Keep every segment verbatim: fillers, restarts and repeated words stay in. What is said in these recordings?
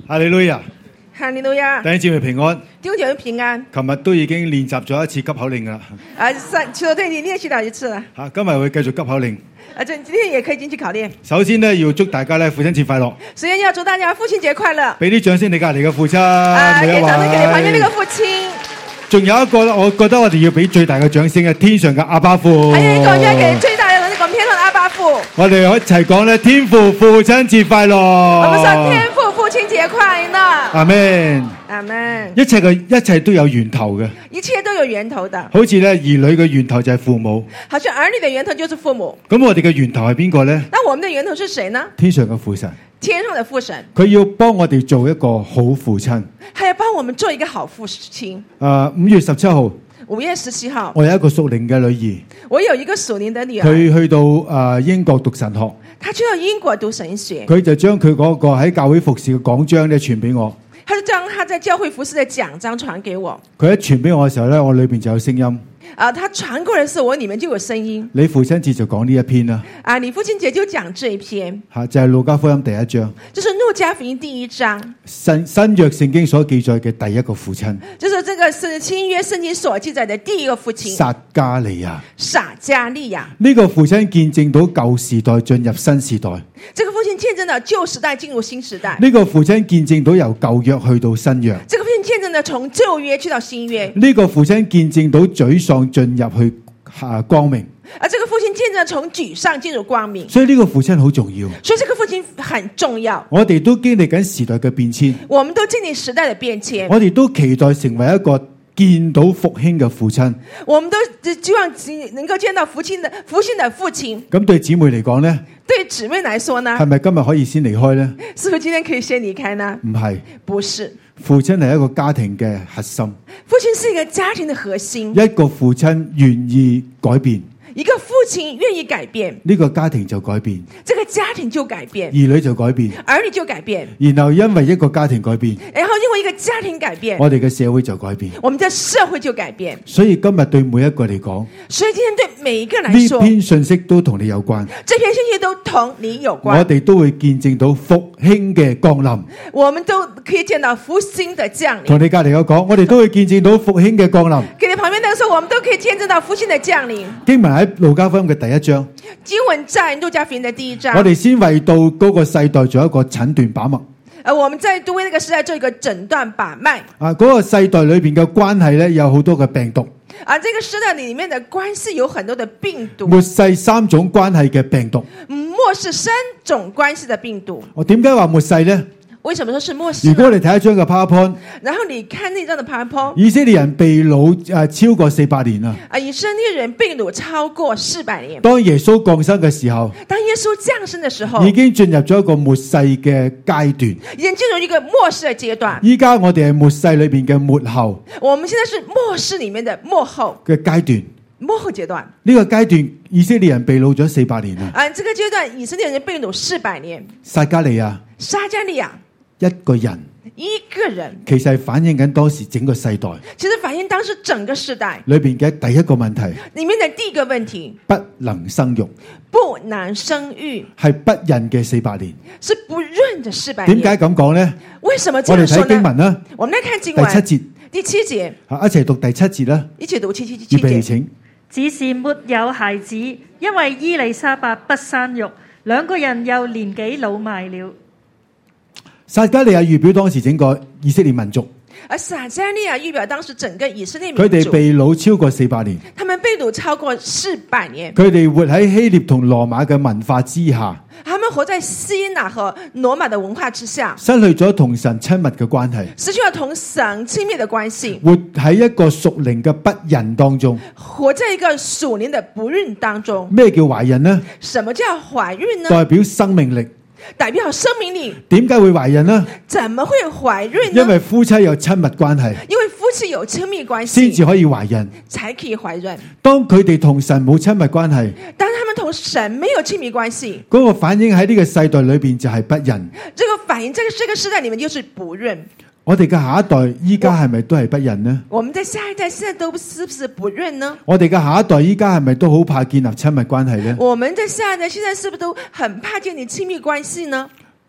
哈利路亞， 哈利路亞， 弟兄姊妹平安。 弟兄姐妹平安。 琴日都已經練習咗一次急口令啦。 啊，上昨天已經練習了一次了。 嚇，今日會繼續急口令。 啊，這今天也可以進去考練。 首先呢，要祝大家咧父親節快樂。 首先要祝大家父親節快樂。 俾啲掌聲你隔離嘅父親。 啊，給掌聲給旁邊那個父親。 仲有一個咧，我覺得我哋要俾最大嘅掌聲嘅天上嘅阿爸父。 還有一個要給最大的我們天上的阿爸父。 我哋一齊講咧，天父父親節快樂。 我們說天父父親節快樂。 阿們。 阿們。 一切嘅一切都有源頭嘅。 一切都有源頭的。 好似咧兒女嘅源頭就係父母。 好像兒女的源頭就是父母。 咁我哋嘅源頭係邊個咧？ 那我們的源頭是誰呢？ 天上嘅父神。 天上的父神。 佢要幫我哋做一個好父親。 他要幫我們做一個好父親。 誒，五月十七號。 五月十七號， 我有一個屬靈嘅女兒。 我有一個屬靈的女兒。 佢去到誒英國讀神學。 他去到英國讀神學。 佢就將佢嗰個喺教會服侍嘅講章咧傳俾我。 他就將他在教會服侍的講章傳給我。 佢一傳俾我嘅時候咧，我裏邊就有聲音。 啊，他傳過來的時候，我裏面就有聲音。 你父親節就講呢一篇啦。 啊，你父親節就講這一篇。 吓，就係路加福音第一章。 就是路加福音第一章。 新新約聖經所記載嘅第一個父親。 就是這個是新約聖經所記載的第一個父親。 撒加利亞。 撒加利亞。 呢個父親見證到舊時代進入新時代。 這個父親見證了舊時代進入新時代。 呢個父親見證到由舊約去到新約。 這個父親見證了從舊約去到新約。 呢個父親見證到沮喪進入去啊光明。 而這個父親見證了從沮喪進入光明。 所以呢個父親好重要。 所以這個父親很重要。 我哋都經歷緊時代嘅變遷。 我們都經歷時代的變遷。 我哋都期待成為一個見到復興嘅父親。 我們都希望能夠見到復興的復興的父親。 咁對姊妹嚟講呢？ 對姊妹來說呢？ 係咪今日可以先離開呢？ 是不是今天可以先離開呢？ 唔係， 不是。 父親係一個家庭嘅核心。 父親是一個家庭的核心。 一個父親願意改變。 一個父親願意改變， 呢個家庭就改變， 這個家庭就改變， 兒女就改變， 兒女就改變， 然後因為一個家庭改變， 然後因為一個家庭改變， 我哋嘅社會就改變， 我們的社會就改變。 所以今日對每一個嚟講， 所以今天對每一個來說， 呢篇信息都同你有關， 這篇信息都同你有關。 我哋都會見證到復興嘅降臨， 我們都可以見到復興的降臨。 同你隔籬有講，我哋都會見證到復興嘅降臨。 給你旁邊那個說，我們都可以見證到復興的降臨。 經文喺路加福音嘅第一章， 經文在路加福音的第一章。 我哋先為到嗰個世代做一個診斷把脈。 呃，我們在都為那個時代做一個診斷把脈。啊， 嗰個世代裏邊嘅關係咧，有好多嘅病毒。 啊，這個時代裏面的關係有很多的病毒。 末世三種關係嘅病毒。 末世三種關係的病毒。 我點解話末世呢？ 為什麼說是末世？ 如果你睇一張嘅 PowerPoint， 然後你看那張的 PowerPoint， 以色列人被擄誒超過四百年啦。 啊，以色列人被擄超過四百年。 當耶穌降生嘅時候， 當耶穌降生的時候， 已經進入咗一個末世嘅階段， 已經進入一個末世嘅階段。 依家我哋係末世裏邊嘅末後， 我們現在是末世裏面的末後嘅階段。 末後階段， 呢個階段以色列人被擄咗四百年啦。 啊，這個階段以色列人被擄四百年。 撒迦利亞， 撒迦利亞。 一個人， 一個人， 其實係反映緊當時整個世代， 其實反映當時整個世代裏邊嘅第一個問題， 裏面的第一個問題， 不能生育， 不能生育， 係不孕嘅四百年， 是不孕的四百年。 點解咁講呢？ 為什麼這樣說呢？ 我哋睇經文啦， 我們來看經文第七節， 第七節， 一齊讀第七節啦， 一起讀七七七節。 預備請。 只是沒有孩子，因為伊麗莎白不生育，兩個人又年紀老邁了。 撒迦利亞預表當時整個以色列民族， 而撒迦利亞預表當時整個以色列民佢族， 哋被擄超過四百年， 他們被擄超過四百年， 佢哋活喺希臘同羅馬嘅文化之下， 他們活在希臘和羅馬的文化之下， 失去咗同神親密嘅關係， 失去了同神親密的關係， 活喺一個屬靈嘅不孕當中， 活在一個屬靈的不孕當中。 咩叫懷孕呢？ 什麼叫懷孕呢？ 代表生命力。 代表生命力。 點解會懷孕呢？ 怎麼會懷孕呢？ 因為夫妻有親密關係， 因為夫妻有親密關係， 先至可以懷孕， 才可以懷孕。 當佢哋同神冇親密關係， 當他們同神沒有親密關係， 嗰個反映喺呢個世代裏邊就係不孕。 這個反映在這個世代裏面就是不孕。 我哋嘅下一代依家係咪都係不孕呢？ 我們的下一代現在都是不是不孕呢？ 我哋嘅下一代依家係咪都好怕建立親密關係呢？ 我們的下一代現在是不是都很怕建立親密關係呢？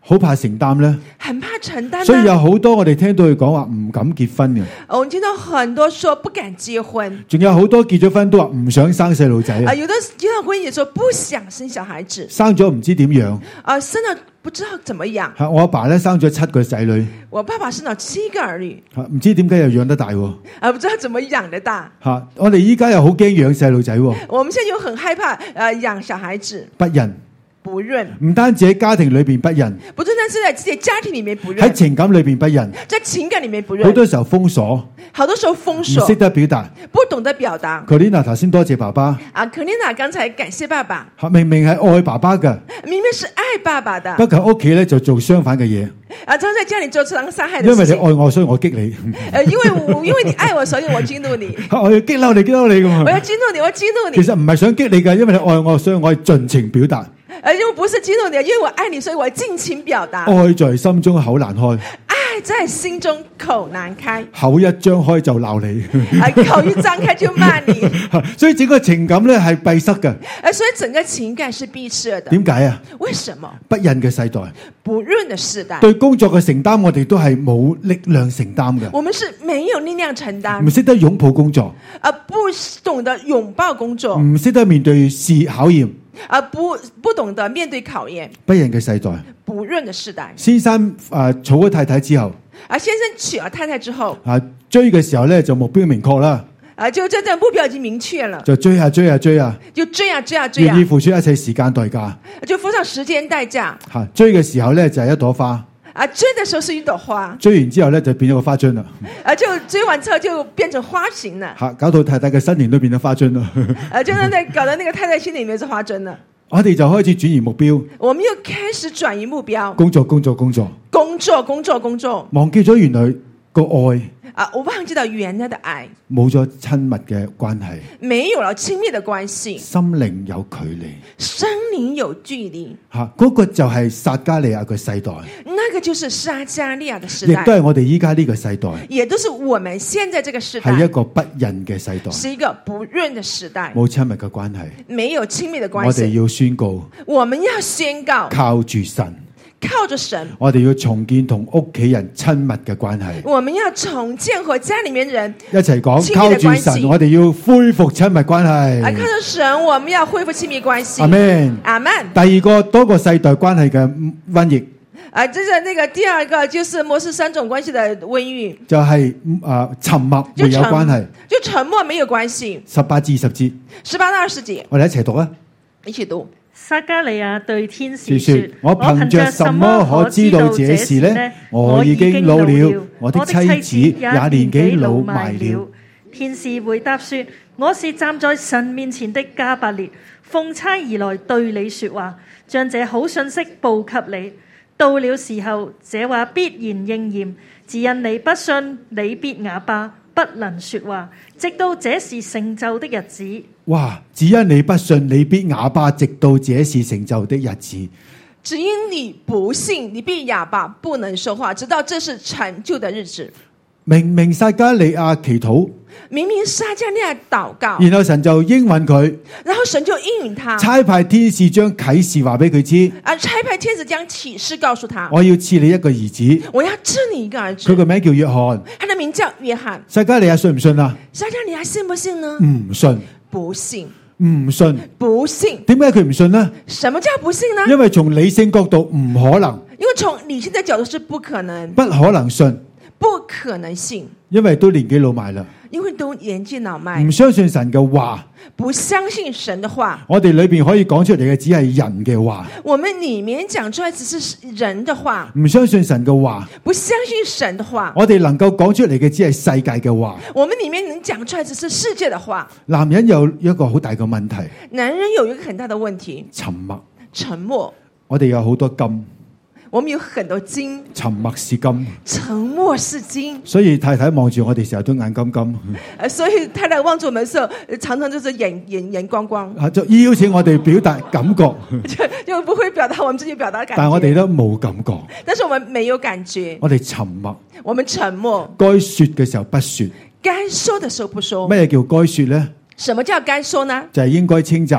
好怕承擔咧， 很怕承擔。 所以有好多我哋聽到佢講話唔敢結婚嘅， 我們聽到很多說不敢結婚， 仲有好多結咗婚都話唔想生細路仔啊、 啊， 有的結咗婚也說不想生小孩子， 生咗唔知點養。 啊、生了不知道怎麼養。 吓，我阿爸咧生咗七個仔女， 我爸爸生了七個兒女， 吓唔知點解又養得大喎。 啊，不知道怎麼養得大。 吓，我哋依家又好驚養細路仔喎， 我們現在又很害怕，呃，養小孩子不仁。 不潤， 唔單止喺家庭裏邊不仁， 不單單是在自己家庭裡面不喺潤， 情感裏邊不仁， 在情感裡面不好潤， 多時候封鎖， 好多時候封唔鎖， 識得表達。 不懂得表達。 佢 Lina 頭先多謝爸爸， 啊，可麗娜剛才感謝爸爸， 吓明明係愛爸爸噶， 明明是愛爸爸的， 不過喺屋企咧就做相反嘅嘢。 啊，常在家裡做常傷害的因為你事情。 愛我，所以我激你。 呃，因為我因為你愛我，所以我激怒你， 我要激嬲你，激嬲你咁啊！ 我要激怒你，我要激怒你。 其實唔係想激你噶，因為你愛我，所以我係盡情表達。 呃，因為不是激怒你，因為我愛你，所以我盡情表達。 愛在心中口難開， 愛在心中口難開， 口一張開就鬧你。 啊，口一張開就罵你。 所以整個情感咧係閉塞嘅。 呃，所以整個情感是閉塞的。 點解啊？ 為什麼？ 不仁嘅世代， 不潤的世代， 對工作嘅承擔，我哋都係冇力量承擔嘅， 我們是沒有力量承擔唔，識得擁抱工作， 而不懂得擁抱工作， 唔識得面對試考驗。 而不不懂得面對考驗， 不仁嘅世代， 不潤的世代。 先生啊，娶咗太太之後， 而先生娶了太太之後， 啊追嘅時候咧就目標明確啦， 啊，就真正目標已經明確了， 就追啊追啊追啊， 就追啊追啊追啊願意，付出一切時間代價。 就付上時間代價。 吓追嘅時候咧就係一朵花， 啊，追的時候是一朵花， 追完之後咧就變咗個花樽啦。 啊，就追完之後就變成花型了， 吓搞到太太嘅新年都變咗花樽啦。 啊，就讓那搞得那個太太心裡面是花針了。 我哋就開始轉移目標， 我們又開始轉移目標， 工作工作工作， 工作工作工作， 忘記咗原來個愛啊，我忘記了原來的愛， 冇咗親密嘅關係， 沒有了親密的關係， 心靈有距離。 生靈有距離， 吓嗰個就係撒迦利亞嘅世代， 那個就是撒迦利亞的時代， 亦都係我哋依家呢個世代， 也都是我們現在這個時代， 係一個不仁嘅世代， 是一個不潤的時代， 冇親密嘅關係。 沒有親密的關我哋係。 要宣告， 我們要宣告， 靠住神， 靠着神， 我哋要重建同屋企人親密嘅關係。 我們要重建和家裡面人一齊講， 親靠住密的關係神，我哋要恢復親密關啊， 係。 靠着神，我們要恢復親密關係。 阿們。 阿門。 第二個多個世代關係嘅瘟疫， 啊，這是那個第二個，就是摩斯三種關係的瘟疫， 就係、啊沉默沒有關係。 就沉默沒有關係。 十八至二十節， 十八到二十節， 我哋一齊讀啊！ 一起讀。 撒迦利亞對天使說是說：我憑着什麼可知道這事呢？我已經老了，我的妻子也年紀老邁了。 天使回答說：我是站在神面前的加百列，奉差而來對你說話，將這好信息報給你。到了時候，這話必然應驗。只因你不信，你必啞巴，不能說話，直到這是成就的日子。 哇！只因你不信，你必啞巴，直到這是成就的日子。 只因你不信，你必啞巴，不能說話，直到這是成就的日子。 明明撒迦利亞祈禱， 明明撒迦利亞禱告， 然後神就應允佢， 然後神就應允他， 差派天使將啟示話俾佢知。 啊，差派天使將啟示告訴他， 我要賜你一個兒子， 我要賜你一個兒佢子， 個名叫約翰。 他的名叫約翰。 撒迦利亞信唔信啊？ 撒迦利亞信不信呢？ 唔信， 不信， 唔信。 不信。 點解佢唔信呢？ 什麼叫不信呢？ 因為從理性角度唔可能， 因為從理性的角度是不可能， 不可能信， 不可能信， 因為都年紀老邁啦， 因為都年紀老唔邁， 相信神嘅話。 不相信神的話。 我哋裏邊可以講出嚟嘅只係人嘅話， 我們裏面講出來只是人的話， 唔相信神嘅話。 不相信神的話。 我哋能夠講出嚟嘅只係世界嘅話。 我們裏面能講出來只是世界的話。 男人有一個好大嘅問題， 男人有一個很大的問題， 沉默。 沉默。 我哋有好多金， 我們有很多金， 沉默是金， 沉默是金。 所以太太望住我哋時候都眼金金， 呃，所以太太望住我們的時候，呃常常就是眼眼眼光光， 啊就邀請我哋表達感覺， 就就不會表達我們自己表達感覺。 但係我哋都冇感覺， 但是我們沒有感覺， 我哋沉默， 我們沉默， 該說嘅時候不說。 該說的時候不說。 咩叫該說呢？ 什麼叫該說呢？ 就係應該稱讚，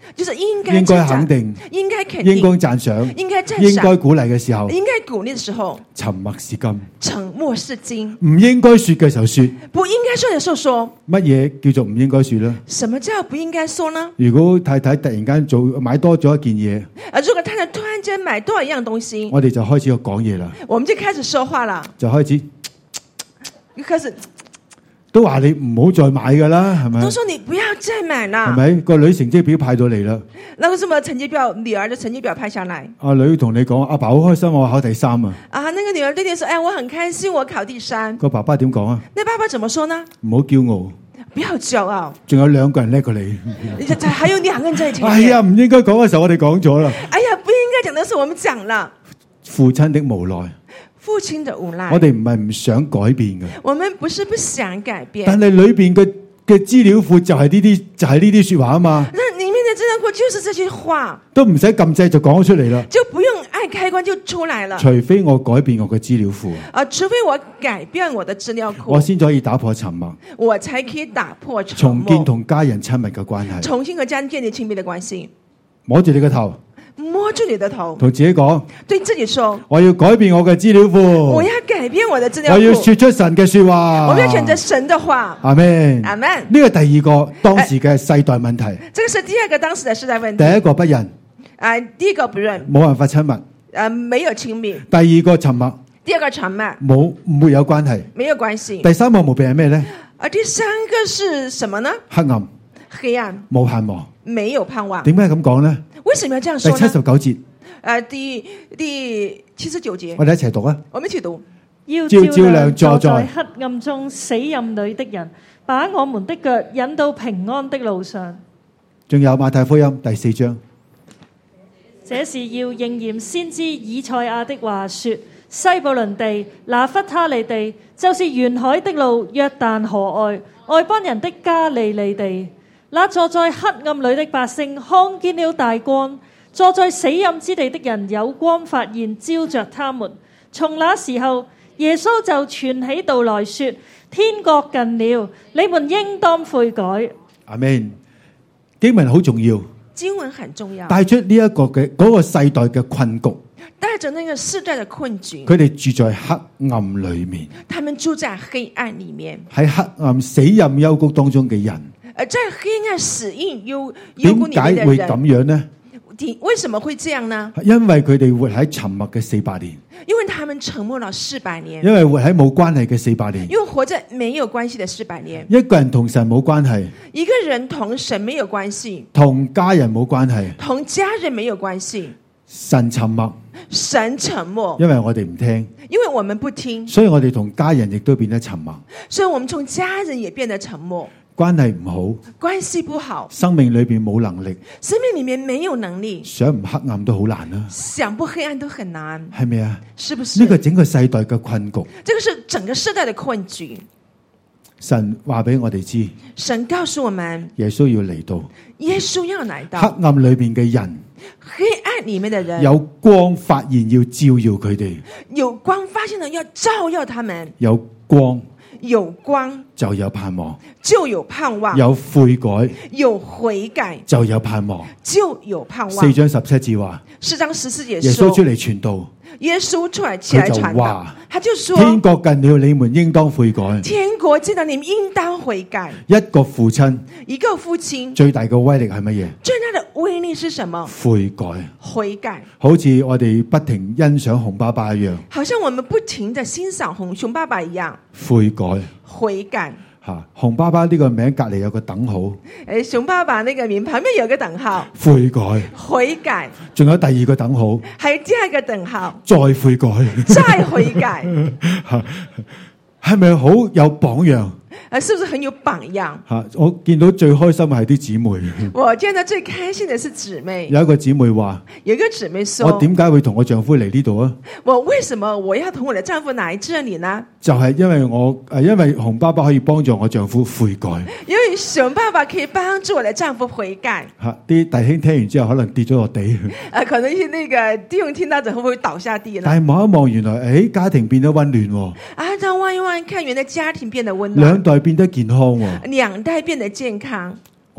就是應該應該肯定、 應該肯定、 應該讚賞、 應該讚賞、 應該鼓勵嘅時候， 應該鼓勵的時候， 沉默是金。 沉默是金。 唔應該說嘅時候說， 不應該說的時候說。 乜嘢叫做唔應該說呢？ 什麼叫不應該說呢？ 如果太太突然間做買多咗一件嘢， 啊，如果太太突然間買多一樣東西， 我哋就開始講嘢啦， 我們就開始說話啦， 就開始就開始都話你唔好再買噶啦，係咪？ 都說你不要再買啦， 係咪？個女成績表派到嚟啦， 那個什麼成績表，女兒的成績表派下來， 阿女同你講，阿爸好開心，我考第三啊！ 啊，那個女兒對你說，哎，我很開心，我考第三。 個爸爸點講啊？ 那爸爸怎麼說呢？ 唔好驕傲， 不要驕傲， 仲有兩個人叻過你。 還有兩個人在前面。 哎呀，唔應該講嘅時候，我哋講咗啦。 哎呀，不應該講的時候，我們講了。 父親的無奈， 父親的無奈， 我哋唔係唔想改變嘅。 我們不是不想改變， 但係裏邊嘅嘅資料庫就係呢啲，就係呢啲說話啊嘛。 那裏面的資料庫就是這些話， 都唔使撳掣就講咗出嚟啦， 就不用按開關就出來了。 除非我改變我嘅資料庫， 啊，除非我改變我的資料庫， 我先可以打破沉默， 我才可以打破沉默， 重建同家人親密嘅關係， 重新和家人建立親密的關係。 摸住你個頭， 摸住你的頭， 同自己講， 對自己說， 我要改變我嘅資料庫， 我要改變我的資料庫， 我要說出神嘅說話， 我要選擇神的話。 阿們， 阿們。 呢個第二個當時嘅世代問題， 這個是第二個當時的世代問題。 第一個不仁， 啊，第一個不仁， 冇辦法親密， 啊，沒有親密。 第二個沉默， 第二個沉默， 冇沒有關係， 沒有關係。 第三個毛病係咩呢？ 啊，第三個是什麼呢？ 黑暗， 黑暗， 冇盼望。 沒有盼望。 點解咁講呢？ 為什麼要這樣說呢？ 第七十九節， 啊，第第七十九節， 我哋一齊讀啊！ 我們一起讀。 要照照亮坐坐在在黑暗中死蔭裏的人，把我們的腳引到平安的路上。 仲有馬太福音第四章， 這是要應驗先知以賽亞的話說：西布倫地、拿弗他利地，就是沿海的路，約旦河外，外邦人的加利利地。那坐在黑暗裏的百姓看見了大光，坐在死蔭之地的人有光發現照着他們。從那時候，耶穌就傳起道來說：天國近了，你們應當悔改。 阿們，經文好重要， 經文很重要， 帶出呢一個嘅嗰個世代嘅困局， 帶着那個世代的困局。 佢哋住在黑暗裏面， 他們住在黑暗裏面， 喺黑暗死蔭幽谷當中嘅人， 而在黑暗死蔭幽幽谷裏點面的人， 解會咁樣呢？ 為什麼會這樣呢？ 因為佢哋活喺沉默嘅四百年， 因為他們沉默了四百年， 因為活喺冇關係嘅四百年， 因為活在沒有關係的四百年。 一個人同神冇關係， 一個人同神沒有關係， 同家人冇關係， 同家人沒有關係。 神沉默， 神沉默， 因為我哋唔聽， 因為我們不聽， 所以我哋同家人亦都變得沉默， 所以我們從家人也變得沉默。 關係唔好， 關係不好， 生命裏邊冇能力， 生命裏面沒有能力， 想唔黑暗都好難啦， 想不黑暗都很難， 係咪啊？ 是不是？ 呢個整個世代嘅困局， 這個是整個世代的困局。 神話俾我哋知， 神告訴我們， 耶穌要嚟到， 耶穌要來到黑暗裏邊嘅人， 黑暗裏面的人有光發現要照耀佢哋， 有光發現了要照耀他們， 有光有光就有盼望， 就有盼望， 有悔改有悔改就有盼望， 就有盼望。 四章十七節話， 四章十四節耶穌出嚟傳道， 耶穌出來起來傳道，他就說： 天國近了，你們應當悔改。 天國近了，你們應當悔改。 一個父親， 一個父親最大嘅威力係乜嘢？ 最大的威力是什麼？ 悔改。 悔改， 好似我哋不停欣賞熊爸爸一樣， 好像我們不停地欣賞熊熊爸爸一樣。 悔改， 悔改。 吓，熊爸爸呢個名隔籬有個等號， 誒，熊爸爸那個名旁邊有個等號。 悔改， 悔改， 仲有第二個等號， 還有第二個等號， 再悔改， 再悔改， 係咪好有榜樣？ 啊，是不是很有榜樣？ 吓，我見到最開心嘅係啲姊妹。 我見到最開心的是姊妹。 有一個姊妹話， 有一個姊妹說： 我點解會同我丈夫嚟呢度啊？ 我為什麼我要同我的丈夫來這裡呢？ 就係因為我誒，因為熊爸爸可以幫助我丈夫悔改。 因為熊爸爸可以幫助我的丈夫悔改。 吓，啲弟兄聽完之後可能跌咗落地。 啊，可能一些那個弟兄聽到之後會不會倒下地呢？ 但係望一望，原來誒家庭變得溫暖。 啊，再望一望，看原來家庭變得溫暖， 兩代變得健康。 兩代變得健康。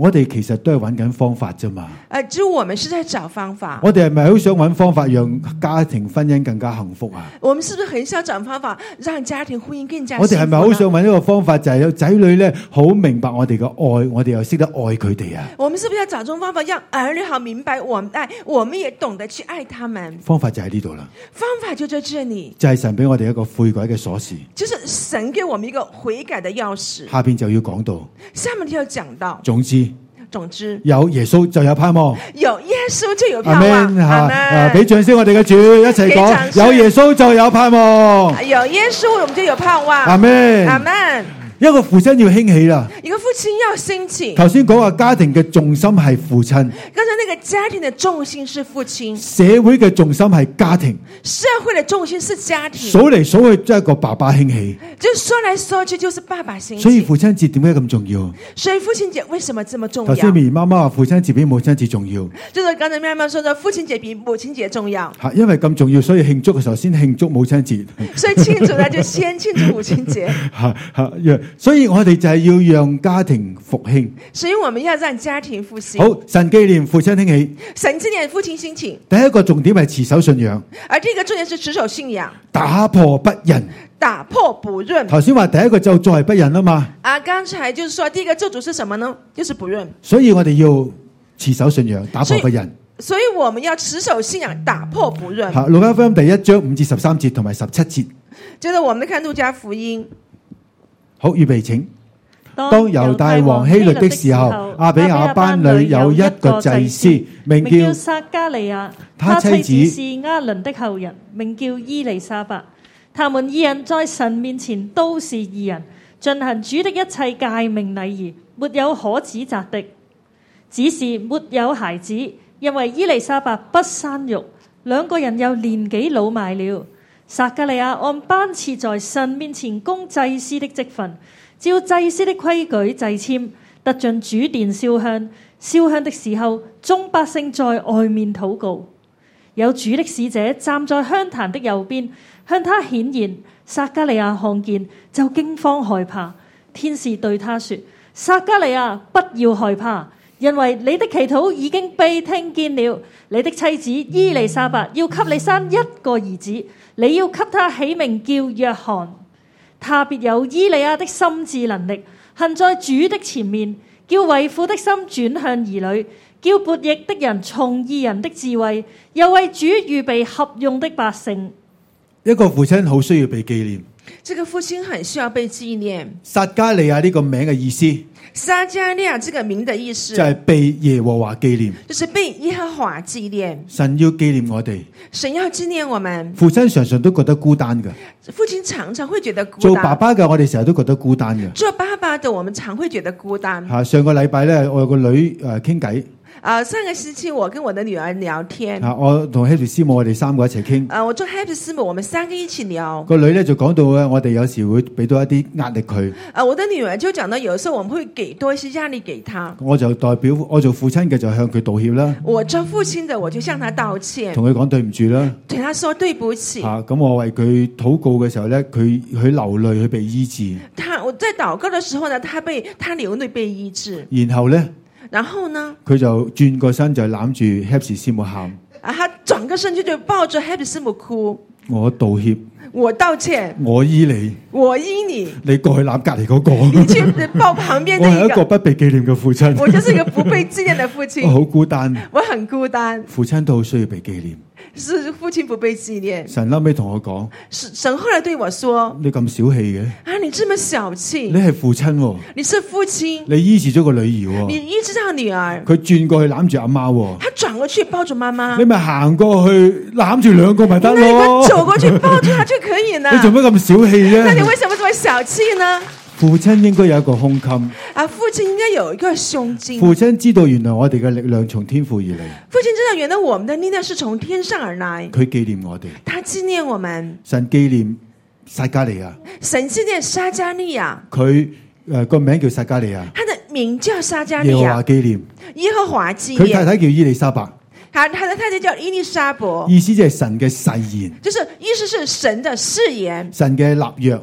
我哋其實都係揾緊方法啫嘛。 呃，只有我們是在找方法。 我哋係咪好想揾方法讓家庭婚姻更加幸福啊？ 我們是不是很想找方法讓家庭婚姻更加幸福？ 我哋係咪好想揾一個方法，就係有仔女咧好明白我哋嘅愛，我哋又識得愛佢哋啊？ 我們是不是要找種方法，讓兒女好明白我們愛，我們也懂得去愛他們？ 方法就喺呢度啦。 方法就在這裏， 就係神俾我哋一個悔改嘅鎖匙。 就是神給我們一個悔改的鑰匙。 下邊就要講到， 下面就要講到， 總之。 總之有耶穌就有盼望， 有耶穌就有盼望。 阿們，俾掌聲我哋嘅主一齊講，有耶穌就有盼望， 有耶穌我們就有盼望。 阿們， 阿們。 一個父親要興起啦， 一個父親要興起。 頭先講話家庭嘅重心係父親， 剛才那個家庭的重心是父親， 社會嘅重心係家庭， 社會的重心是家庭。 數嚟數去都係一個爸爸興起， 就說來說去就是爸爸興起。 所以父親節點解咁重要？ 所以父親節為什麼這麼重要？ 頭先咪媽媽話父親節比母親節重要， 就是剛才媽媽說的父親節比母親節重要。 吓，因為咁重要，所以慶祝嘅時候先慶祝母親節， 所以慶祝呢就先慶祝母親節。 吓吓，所以我哋就係要讓家庭復興， 所以我們要讓家庭復興。 好，神紀念父親興起， 神紀念父親興起。 第一個重點係持守信仰， 而這個重點是持守信仰， 打破不仁， 打破不仁。 頭先話第一個咒詛係不仁啊嘛， 啊，剛才就是說第一個咒詛是什麼呢？就是不仁。 所以我哋要持守信仰，打破不仁。 所以我們要持守信仰，打破不仁。 好，路加福音第一章五至十三節同埋十七節。 接着我們看路加福音。 好，預備請。當猶大王希律的時候，亞比亞班裏有一個祭司，名叫撒迦利亞， 他妻子是亞倫的後人，名叫伊麗莎白。他們二人在神面前都是義人，進行主的一切誡命禮儀，沒有可指責的。只是沒有孩子，因為伊麗莎白不生育，兩個人又年紀老邁了。撒迦利亞按班次在神面前供祭司的職分，照祭司的規矩祭籤，得進主殿燒香。燒香的時候，眾百姓在外面禱告。有主的使者站在香壇的右邊，向他顯現。撒迦利亞看見，就驚慌害怕。天使對他說：撒迦利亞，不要害怕，因為你的祈禱已經被聽見了。你的妻子伊麗莎白要給你生一個兒子，你要給他起名叫約翰。他別有伊利亞的心智能力，行在主的前面，叫為父的心轉向兒女，叫悖逆的人從義人的智慧，又為主預備合用的百姓。 一個父親好需要被紀念。 這個父親很需要被紀念。 撒迦利亞呢個名嘅意思， 撒迦利亞這個名的意思就係被耶和華紀念， 就是被耶和華紀念。 神要紀念我哋， 神要紀念我們。 父親常常都覺得孤單嘅， 父親常常會覺得孤單。 做爸爸嘅我哋成日都覺得孤單嘅。 做爸爸的我們常會覺得孤單。 吓，上個禮拜咧，我有個女誒傾偈。 啊，上個星期我跟我的女兒聊天。 啊，我同 Happy 師母我哋三個一齊傾。 啊，我做 Happy 師母，我們三個一起聊。 個女咧就講到咧，我哋有時會俾到一啲壓力佢。 啊，我的女兒就講到，有時候我們會給多一些壓力給她。 我就代表我做父親嘅就向佢道歉啦。 我做父親的我就向他道歉， 同佢講對唔住啦。 對他說對不起。 啊，咁我為佢禱告嘅時候咧，佢佢流淚去被醫治。 他我在禱告的時候呢，他被他流淚被醫治。 然後咧。 然後呢？ 佢就轉個身就攬住 Happy 師母喊。啊， 他轉個身就就抱着 Happy 師母哭。 我道歉。 我道歉。 我醫你。 我醫你。 你過去攬隔離嗰個。 你去抱旁邊那個。 我係一個不被紀念嘅父親。 我就是一個不被紀念的父親。 我好孤單。 我很孤單。 父親都好需要被紀念。 是父親不被紀念。 神後尾同我講， 神後來對我說：你咁小氣嘅啊，你這麼小氣。 你係父親、哦， 你是父親， 你醫治咗個女兒、哦， 你醫治到女兒。 佢轉過去攬住阿媽， 他轉過去抱住媽媽。 你咪行過去攬住兩個咪得咯。 走過去抱住他就可以了。 你做乜咁小氣啫？ 那你為什麼這麼小氣呢？ 父親應該有一個胸襟啊！父親應該有一個胸襟。 父親知道原來我哋嘅力量從天父而嚟。 父親知道原來我們的力量是從天上而來。 佢紀念我哋， 他紀念我們。 神紀念撒迦利亞， 神紀念撒迦利亞。 佢誒個名叫撒迦利亞， 他的名叫撒迦利亞。 耶和華紀念， 耶和華紀念。 佢太太叫伊麗莎白。 他他的太太叫伊麗莎伯， 意思就係神嘅誓言， 就是意思是神的誓言， 神嘅立約。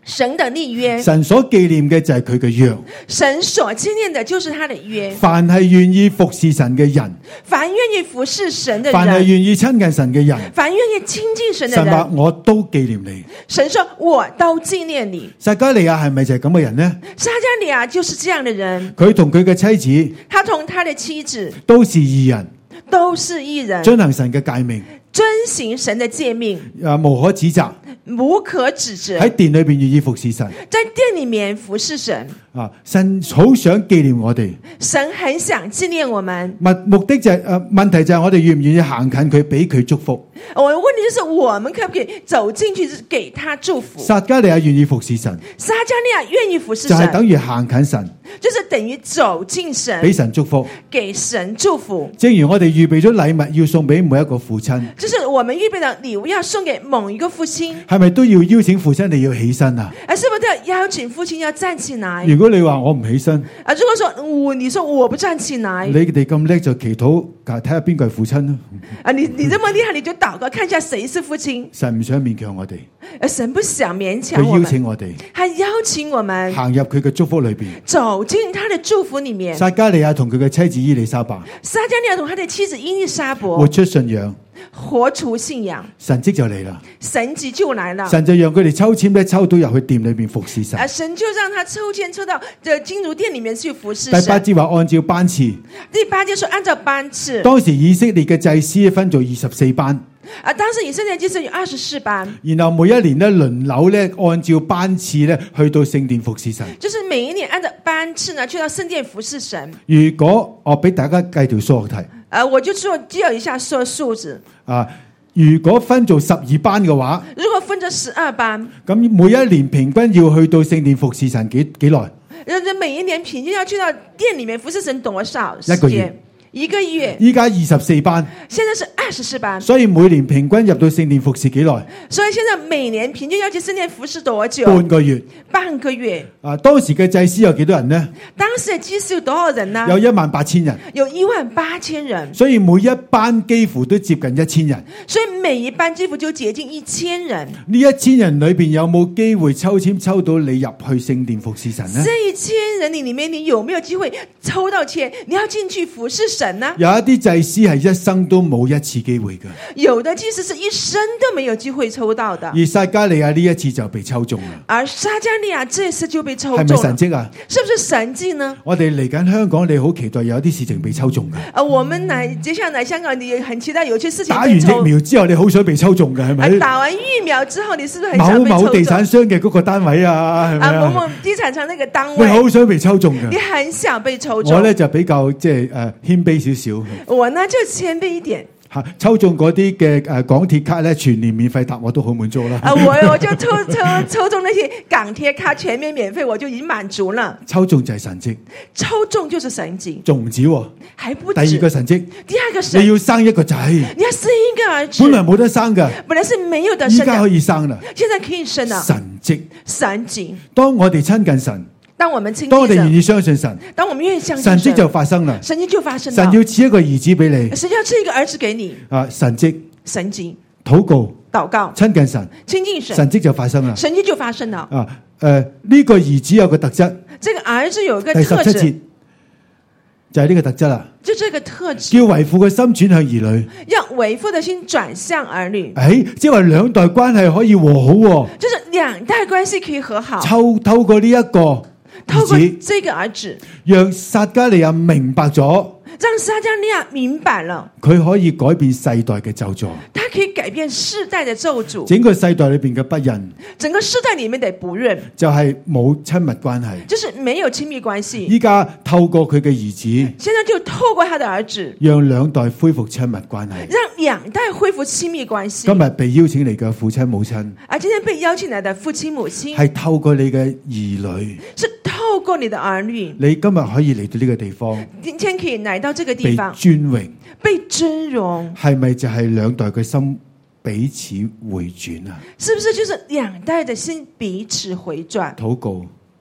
神的立約， 神所紀念嘅就係佢嘅約。 神所紀念的就是他的約。 凡係願意服侍神嘅人， 凡願意服侍神的人， 凡係願意親近神嘅人， 凡願意親近神的神話人， 我都紀念你。 神說我都紀念你。 撒迦利亞係咪就係咁嘅人呢？ 撒迦利亞就是這樣的人， 佢同佢嘅妻子， 他同他的妻子都是義人， 都是義人， 遵行神嘅誡命， 遵行神的誡命， 啊無可指責， 無可指責， 喺殿裏邊願意服侍神。 在殿裏面服侍神。 啊，神好想紀念我哋， 神很想紀念我們。 目目的就係、是、誒，問題就係我哋願唔願意行近佢，俾佢祝福。 我的問題就是我們可不可以走進去，給他祝福？ 撒迦利亞願意服侍神， 撒迦利亞願意服侍就神， 係等於行近神， 就是等於走進神， 俾神祝福， 給神祝福。 正如我哋預備咗禮物要送俾每一個父親， 就是我們預備的禮物要送給某一個父親， 係咪都要邀請父親你要起身啊？ 啊，是不是都要邀請父親要站起來？ 如果你話我唔起身， 啊，如果說我你說我不站起來， 你哋咁叻就祈禱，睇下邊個係父親咯。 啊，你你這麼厲害，你就禱告，看一下誰是父親。 神唔想勉強我哋， 啊，神不想勉強我佢們， 邀請我哋， 他邀請我們行入佢嘅祝福裏邊。 走進他的祝福裏面。 撒迦利亞同佢嘅妻子伊麗莎白， 撒迦利亞同他的妻子伊麗莎活伯出信仰， 活出信仰， 神蹟就嚟啦。 神蹟就來了。 神就讓佢哋抽籤咧，抽到入去店裏邊服侍神。 啊，神就讓他抽籤抽到這進入殿裏面去服侍第八神。 節話按照班次， 第八節說按照班次。 當時以色列嘅祭司分做二十四班， 啊，當時以色列祭司有二十四班， 然後每一年咧輪流咧按照班次咧去到聖殿服侍神。 就是每一年按照班次呢去到聖殿服侍神。 如果我俾大家計條數學題， 啊，我就做記一下說數字。 啊，如果分做十二班嘅話， 如果分咗十二班， 咁每一年平均要去到聖殿服侍神幾幾耐？ 就是每一年平均要去到殿裏面服侍神多少時間？ 一個月。 一個月， 依家二十四班， 現在是二十四班， 所以每年平均入到聖殿服侍幾耐？ 所以現在每年平均要去聖殿服侍多久？ 半個月。 半個月。 啊，當時嘅祭司有幾多人呢？ 當時嘅祭司有多少人呢？ 有一萬八千人， 有一萬八千人， 所以每一班幾乎都接近一千人。 所以每一班幾乎就接近一千人。 呢一千人裏邊有冇機會抽籤抽到你入去聖殿服侍神呢？ 這一千人裏面，你有沒有機會抽到籤？你要進去服侍神呢？ 有一啲祭司係一生都冇一次機會嘅， 有的祭司是一生都沒有機會抽到的。 而撒迦利亞呢一次就被抽中啦。 而撒迦利亞這次就被抽中了， 係咪神蹟啊？ 是不是神蹟呢？ 我哋嚟緊香港，你好期待有啲事情被抽中嘅。 啊，我們來接下來香港，你很期待有些事情打完疫苗之後，你好想被抽中嘅係咪？ 打完疫苗之後，你是不是很想被抽中？ 某某地產商嘅嗰個單位啊，係咪啊？某某地產商那個單位， 你好想被抽中嘅。 你很想被抽中。 我咧就比較即係誒謙卑少少。 我呢就謙卑一點。 吓，抽中嗰啲嘅誒港鐵卡咧，全年免費搭我都好滿足啦。 啊，我我就抽抽抽中那些港鐵卡全面免費，我就已經滿足了。 抽中就係神蹟， 抽中就是神蹟， 仲唔止喎？ 還不止。 第二個神蹟， 第二個神， 你要生一個仔， 你要生一個兒子， 本來冇得生噶， 本來是沒有得生， 依家可以生啦， 現在可以生啦。 神蹟， 神蹟。 當我哋親近神。 當我們親近神， 當我哋願意相信神， 當我們願意相信神蹟就發生啦。 神蹟就發生。 神要賜一個兒子俾你， 神要賜一個兒子給你。 啊，神蹟， 神蹟， 禱告， 禱告， 親近神， 親近神， 神蹟就發生啦。 神蹟就發生了。 啊，誒、呃，呢、這個兒子有個特質， 這個兒子有個特質， 第十七節就係呢個特質啦。 就這個特質， 叫為父嘅心轉向兒女， 讓為父的心轉向兒女。 誒，即係話兩代關係可以和好、哦， 就是兩代關係可以和好。 透透過呢、這、一個。 透過這個兒子， 讓撒迦利亞明白咗， 讓撒迦利亞明白了， 佢可以改變世代嘅咒詛， 他可以改變世代的咒詛， 整個世代裏邊嘅不仁， 整個世代裏面的不仁， 就係冇親密關係， 就是沒有親密關係。 依家透過佢嘅兒子， 現在就透過他的兒子， 讓兩代恢復親密關係， 讓兩代恢復親密關係。 今日被邀請嚟嘅父親母親， 啊，今天被邀請來的父親母親， 係透過你嘅兒女， 是透過你的兒女， 你今日可以嚟到呢個地方， 今天可以來到這個地方， 被尊榮， 被尊榮， 係咪就係兩代嘅心彼此回轉啊？ 是不是就是兩代的心彼此回轉？ 禱告，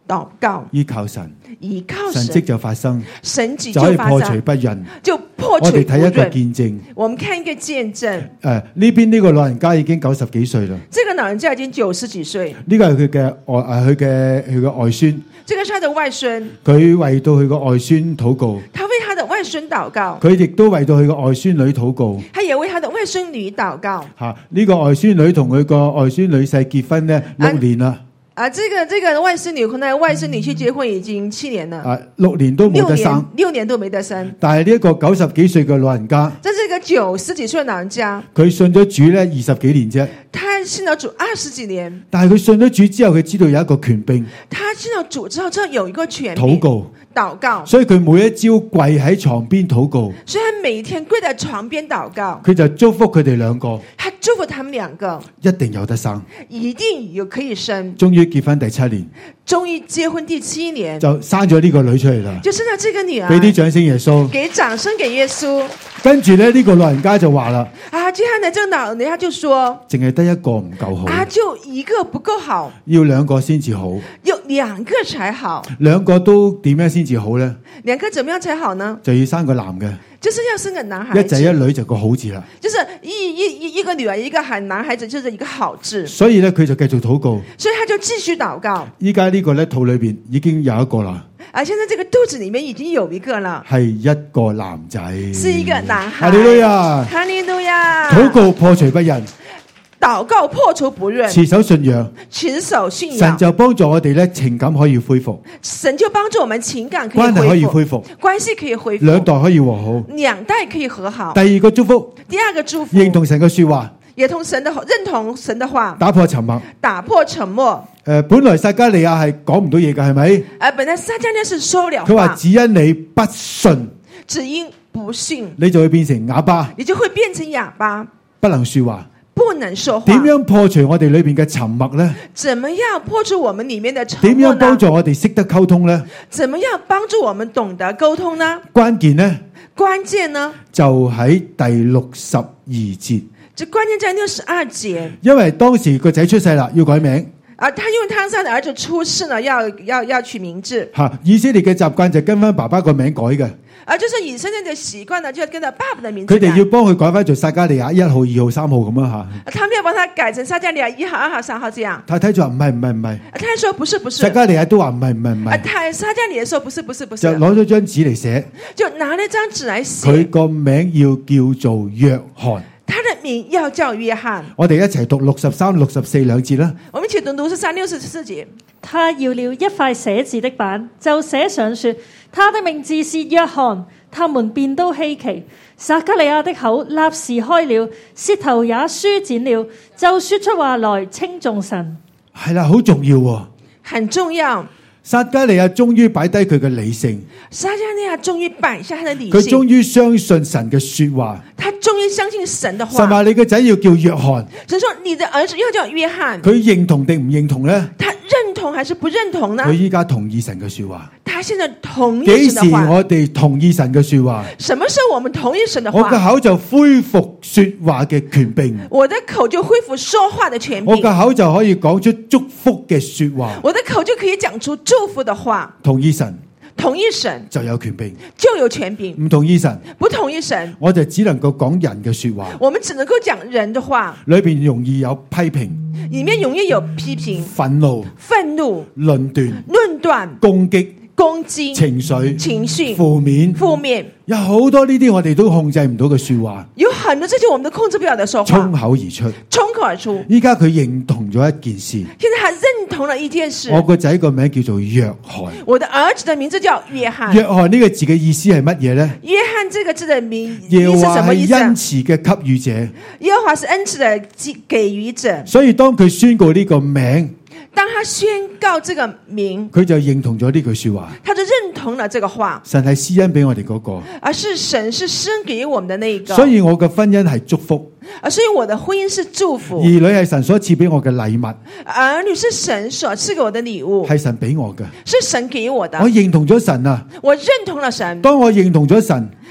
禱告， 依靠神， 倚靠神蹟神， 就發生， 神蹟就可以破除就發生， 不仁。 就破除不我哋睇一個仁。 見證， 我們看一個見證， 誒呢邊呢個老人家已經九十幾歲啦， 這個老人家已經九十幾歲， 呢個係佢嘅外誒佢嘅佢嘅外孫， 這個是他的外孫， 佢為到佢個外孫禱告， 他為他的外孫禱告， 佢亦都為到佢個外孫女禱告。 他也為他的外孫女禱告。 嚇！呢個外孫女同佢個外孫女婿結婚咧六年啦， 啊，這個這個外孫女和那個外孫女婿結婚已經七年了， 啊六年都冇六年得生。 六年都沒得生。 但係呢一個九十幾歲嘅老人家， 這是一個九十幾歲的老人家， 佢信咗主咧二十幾年啫， 他信了主二十幾年， 但係佢信咗主之後，佢知道有一個權柄他信了主之後，知道有一個權禱柄告， 禱告， 所以佢每一朝跪喺床邊禱告， 所以他每天跪在床邊禱告， 佢就祝福佢哋兩個他祝福他們兩個一定有得生。 一定有可以生。 終於結婚第七年， 終於結婚第七年， 就生咗呢個女出嚟啦。 就生了這個女兒。 俾啲掌聲耶穌。 給掌聲給耶穌。 跟住咧呢個老人家就話啦， 啊，接下來這個老人家就說， 淨係得一個唔夠好， 啊，就一個不夠好， 要兩個先至好。 有兩個才好。 兩個都點樣先至好呢？ 兩個怎麼樣才好呢？ 就要生個男嘅， 就是要生個男孩子， 一仔一女就個好字啦。 就是一一一一個女兒一個孩男孩子，就是一個好字。 所以咧佢就繼續禱告。 所以他就繼續禱告。 依家呢個咧肚裏邊已經有一個啦， 啊，現在這個肚子裡面已經有一個了， 係一個男仔， 是一個男孩。 哈利路亞， 哈利路亞。 禱告破除不仁， 禱告破除不仁， 持守信仰， 持守信仰， 神就幫助我哋咧情感可以恢復， 神就幫助我們情感可以關係可恢復， 以恢復， 關係可以恢復， 兩代可以和好。 兩代可以和好。 第二個祝福， 第二個祝福， 認同神嘅說話， 也同神的認同神的話， 打破沉默。 打破沉默。 誒、呃，本來撒迦利亞係講唔到嘢㗎，係咪？ 而本來撒迦利亞是說不了話， 佢話只因你不信， 只因不信， 你就會變成啞巴， 你就會變成啞巴， 不能說話。 不能說話。 點樣破除我哋裏邊嘅沉默呢？ 怎麼樣破除我們裡面的沉點默呢？ 樣幫助我哋識得溝通呢？ 怎麼樣幫助我們懂得溝通呢？ 關鍵呢， 關鍵呢就喺第六十二節。 這關鍵在六十二節。 因為當時個仔出世啦，要改名。 啊，他因為他生的兒子出世了，要要要取名字。 吓，以色列嘅習慣就跟翻爸爸個名改嘅。 啊，就是以色列的習慣呢，就要跟着爸爸的名字。 佢哋要幫佢改翻做撒迦利亞一號、二號、三號咁樣吓。 他們要幫他改成撒迦利亞一號、二號、三號這樣。 太太就話唔係唔係唔係。 太太說不是不是。 撒迦利亞都話唔係唔係唔啊， 係。 太撒迦利亞說不是不是不是。 就攞咗張紙嚟寫， 就拿了張紙來寫。 佢個名要叫做約翰。 他的名要叫約翰。 我哋一齊讀六十三、六十四兩節啦。 我們一起讀六十三、六十四節。 他要了一塊寫字的板，就寫上說：他的名字是約翰。他們便都稀奇。撒迦利亞的口立時開了，舌頭也舒展了，就說出話來稱頌神。 係啦，好重要喎。 很重要。 撒迦利亞終於擺低佢嘅理性， 撒迦利亞終於擺下他的理性， 佢終於相信神嘅說話。 他終於相信神的話。 神話你個仔要叫約翰， 神說你的兒子要叫約翰。 佢認同定唔認同呢？ 他認同還是不認同呢？ 佢依家同意神嘅說話。 他現在同意幾時神的話。 我哋同意神嘅說話？ 什麼時候我們同意神的話？ 我嘅口就恢復說話嘅權柄。 我的口就恢復說話的權柄。 我嘅口就可以講出祝福嘅說話。 我的口就可以講出祝福的話。 同意神， 同意神就有權柄， 就有權柄。 唔同意神， 不同意神， 我就只能夠講人嘅說話。 我們只能夠講人的話， 裏邊容易有批評， 裏面容易有批評、 憤怒、 憤怒、 論斷、 論斷、 攻擊、 攻擊、 情緒、 情緒、 負面、 負面， 有好多呢啲我哋都控制唔到嘅說話， 有很多這些我們都控制不了的說話， 衝口而出， 衝口而出。 依家佢認同咗一件事， 現在他認同了一件事。 我個仔個名叫做約翰， 我的兒子的名字叫約翰。 約翰呢個字嘅意思係乜嘢呢？ 約翰這個字的名耶和是什華係麼意思？ 恩慈嘅給予者， 耶和華是恩慈的給予者。 所以當佢宣告呢個名， 當他宣告這個名， 佢就認同咗呢句說話。 他就認同了這個話。 神係施恩俾我哋嗰個， 而是神是施恩給我們的那一個。 所以我嘅婚姻係祝福， 而所以我的婚姻是祝福。 兒女係神所賜俾我嘅禮物， 兒女是神所賜給我的禮物， 係神俾我嘅， 是神給我的。 我認同咗神啊！ 我認同了神。 當我認同咗神，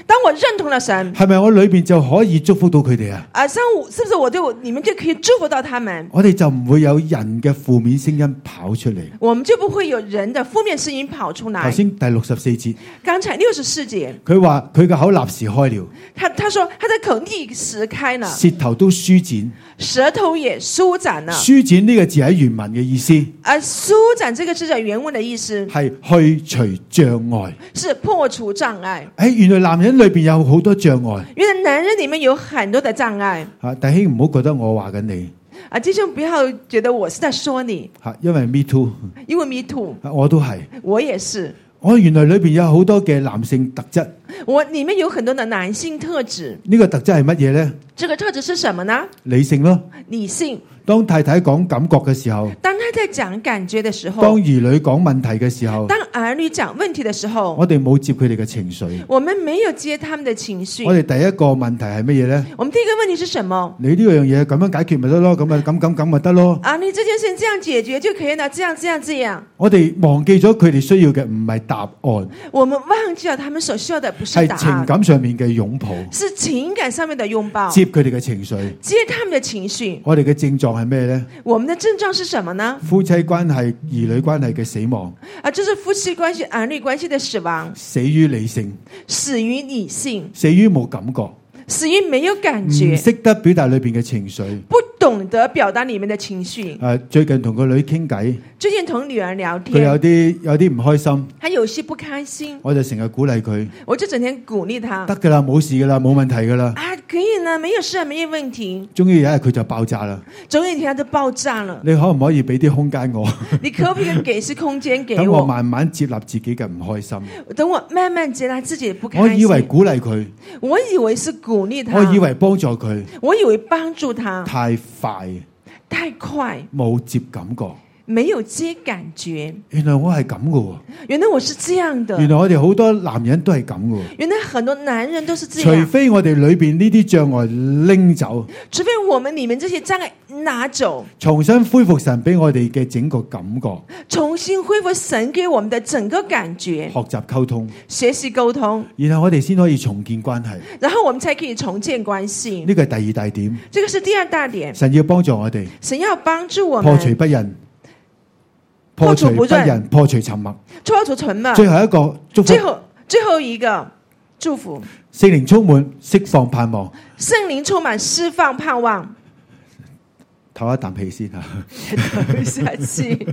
當我認同了神， 係咪我裏邊就可以祝福到佢哋啊？ 啊，像我，是不是我對我你們就可以祝福到他們？ 我哋就唔會有人嘅負面聲音跑出嚟。 我們就不會有人的負面聲音跑出來。 頭先第六十四節， 剛才六十四節， 佢話佢嘅口立時開了， 他他說他的口立時開了， 舌頭都舒展， 舌頭也舒展了。 舒展呢個字喺原文嘅意思， 啊，舒展這個字在原文的意思係去除障礙， 是破除障礙。 誒，原來男人裏邊有好多障礙。 原來男人裏面有很多的障礙。 啊，弟兄唔好覺得我話緊你。 啊，弟兄不要覺得我是在說你。 嚇，因為 me too， 因為 me too， 我都係， 我也是。 我原來裏邊有好多嘅男性特質。 我裏面有很多的男性特質。 呢個特質係乜嘢呢？ 這個特質是什麼呢？ 理性咯。 理性。 當太太講感覺嘅時候， 當太太講感覺的時候， 當兒女講問題嘅時候， 當兒女講問題的時候， 我哋冇接佢哋嘅情緒。 我們沒有接他們的情緒。 我哋第一個問題係乜嘢呢？ 我們第一個問題是什麼？ 你呢樣嘢咁樣解決咪得咯？咁啊咁咁咁咪得咯？ 啊，你這件事這樣解決就可以了，這樣這樣這樣。 我哋忘記咗佢哋需要嘅唔係答案， 我們忘記了他們所需要的不是答案， 係情感上面嘅擁抱， 是情感上面的擁抱， 接佢哋嘅情緒， 接他們的情緒。 我哋嘅症狀係咩呢？ 我們的症狀是什麼呢？ 夫妻關係、兒女關係嘅死亡啊，就是夫妻關係、兒女關係的死亡， 死於理性， 死於理性， 死於冇感覺， 死於沒有感覺， 唔識得表達裏邊嘅情緒， 不懂得表達裏面的情緒。 誒，最近同個女傾偈， 最近同女兒聊佢天， 有啲有啲唔開心， 她有些不開心， 我就成日鼓勵佢， 我就整天鼓勵她， 得噶啦，冇事噶啦，冇問題噶啦。 啊，可以呢，沒有事，沒有問題。 終於有一日佢就爆炸啦， 總有一天她就爆炸了。 你可唔可以俾啲空間我？ 你可不可以給些空間給等我我？ 慢慢接納自己嘅唔開心。 等我慢慢接納自己的不開心。 我以為鼓勵佢， 我以為是鼓勵他， 我以為幫助佢， 我以為幫助他， 太快， 太快， 冇接感覺。 沒有接感覺。 原來我係咁嘅， 原來我是這樣的。 原來我哋好多男人都係咁嘅。 原來很多男人都是這樣。 除非我哋裏邊呢啲障礙拎走， 除非我們裏面這些障礙拿走， 重新恢復神俾我哋嘅整個感覺， 重新恢復神給我們的整個感覺， 學習溝通， 學習溝通， 然後我哋先可以重建關係。 然後我們才可以重建關係。 呢個係第二大點。 這個是第二大點。 神要幫助我哋， 神要幫助我們破除不仁。破除不仁，破除沉默， 破除沉默。 最後一個祝福， 最後最後一個祝福， 聖靈充滿，釋放盼望。 聖靈充滿，釋放盼望。 唞一啖氣先吓， 唞一下氣。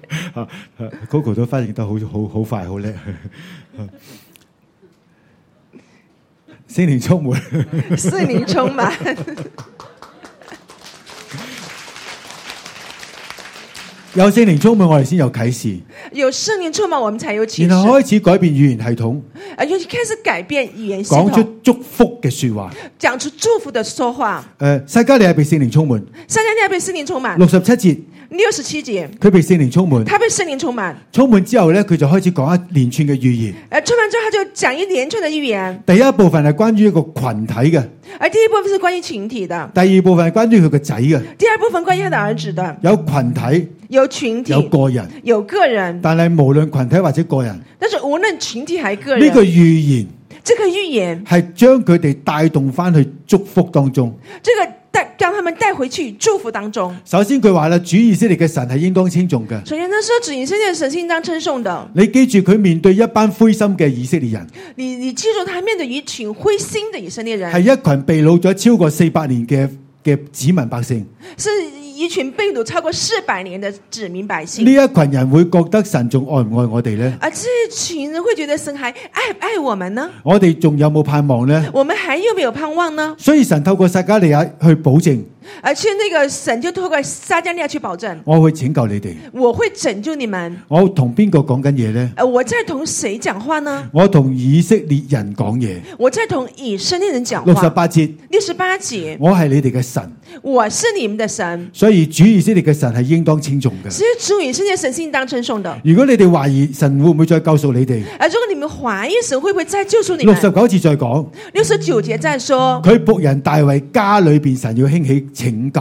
Coco 都翻譯得好好好快，好叻。聖靈充滿， 聖靈充滿。 有聖靈充滿，我哋先有啟示。 有聖靈充滿，我們才有啟示。 然後開始改變語言系統， 啊，又開始改變語言系統， 講出祝福嘅說話， 講出祝福的說話。誒、 呃，撒迦利亞被聖靈充滿， 撒迦利亞被聖靈充滿。 六十七節， 六十七節， 佢被聖靈充滿， 他被聖靈充滿。充滿之後咧，佢就開始講一連串嘅語言。 誒，充滿之後，他就講一連串嘅語言。 第一部分係關於一個群體嘅， 而第一部分是關於群體的。 第二部分係關於佢個仔嘅。 第二部分關於他的兒子的。 有群體。 有群體， 有個人， 有個人， 但係無論群體或者個人， 但是無論群體還個人， 呢個預言， 這個預言係將佢哋帶動翻去祝福當中。 這個帶將他們帶回去祝福當中。 首先佢話啦，主以色列嘅神係應當稱頌嘅。 首先，他說主以色列嘅神是應當稱頌的。 你記住佢面對一班灰心嘅以色列人， 你你記住他面對一群灰心的以色列人， 係一群被擄咗超過四百年嘅嘅子民百姓， 是一群被擄超過四百年的子民百姓。 呢一群人會覺得神仲愛唔愛我哋呢？ 而這群人會覺得神還愛不愛我們呢？ 我哋仲有冇盼望呢？ 我們還有沒有盼望呢？ 所以神透過撒迦利亞去保證， 而且那個神就透過撒迦利亞去保證， 我會拯救你哋， 我會拯救你們。 我同邊個講緊嘢呢？ 我在同誰講話呢？ 我同以色列人講嘢。 我在同以色列人講話。 六十八節， 六十八節， 我係你哋嘅神， 我是你們的神。 所以主以色列嘅神係應當稱頌嘅。 所以主以色列神是應當稱頌的。 如果你哋懷疑神會唔會再救贖你哋， 而如果你們懷疑神會不會再救贖你們， 六十九節再講， 六十九節再說， 佢僕人大衛家裏邊神要興起拯救。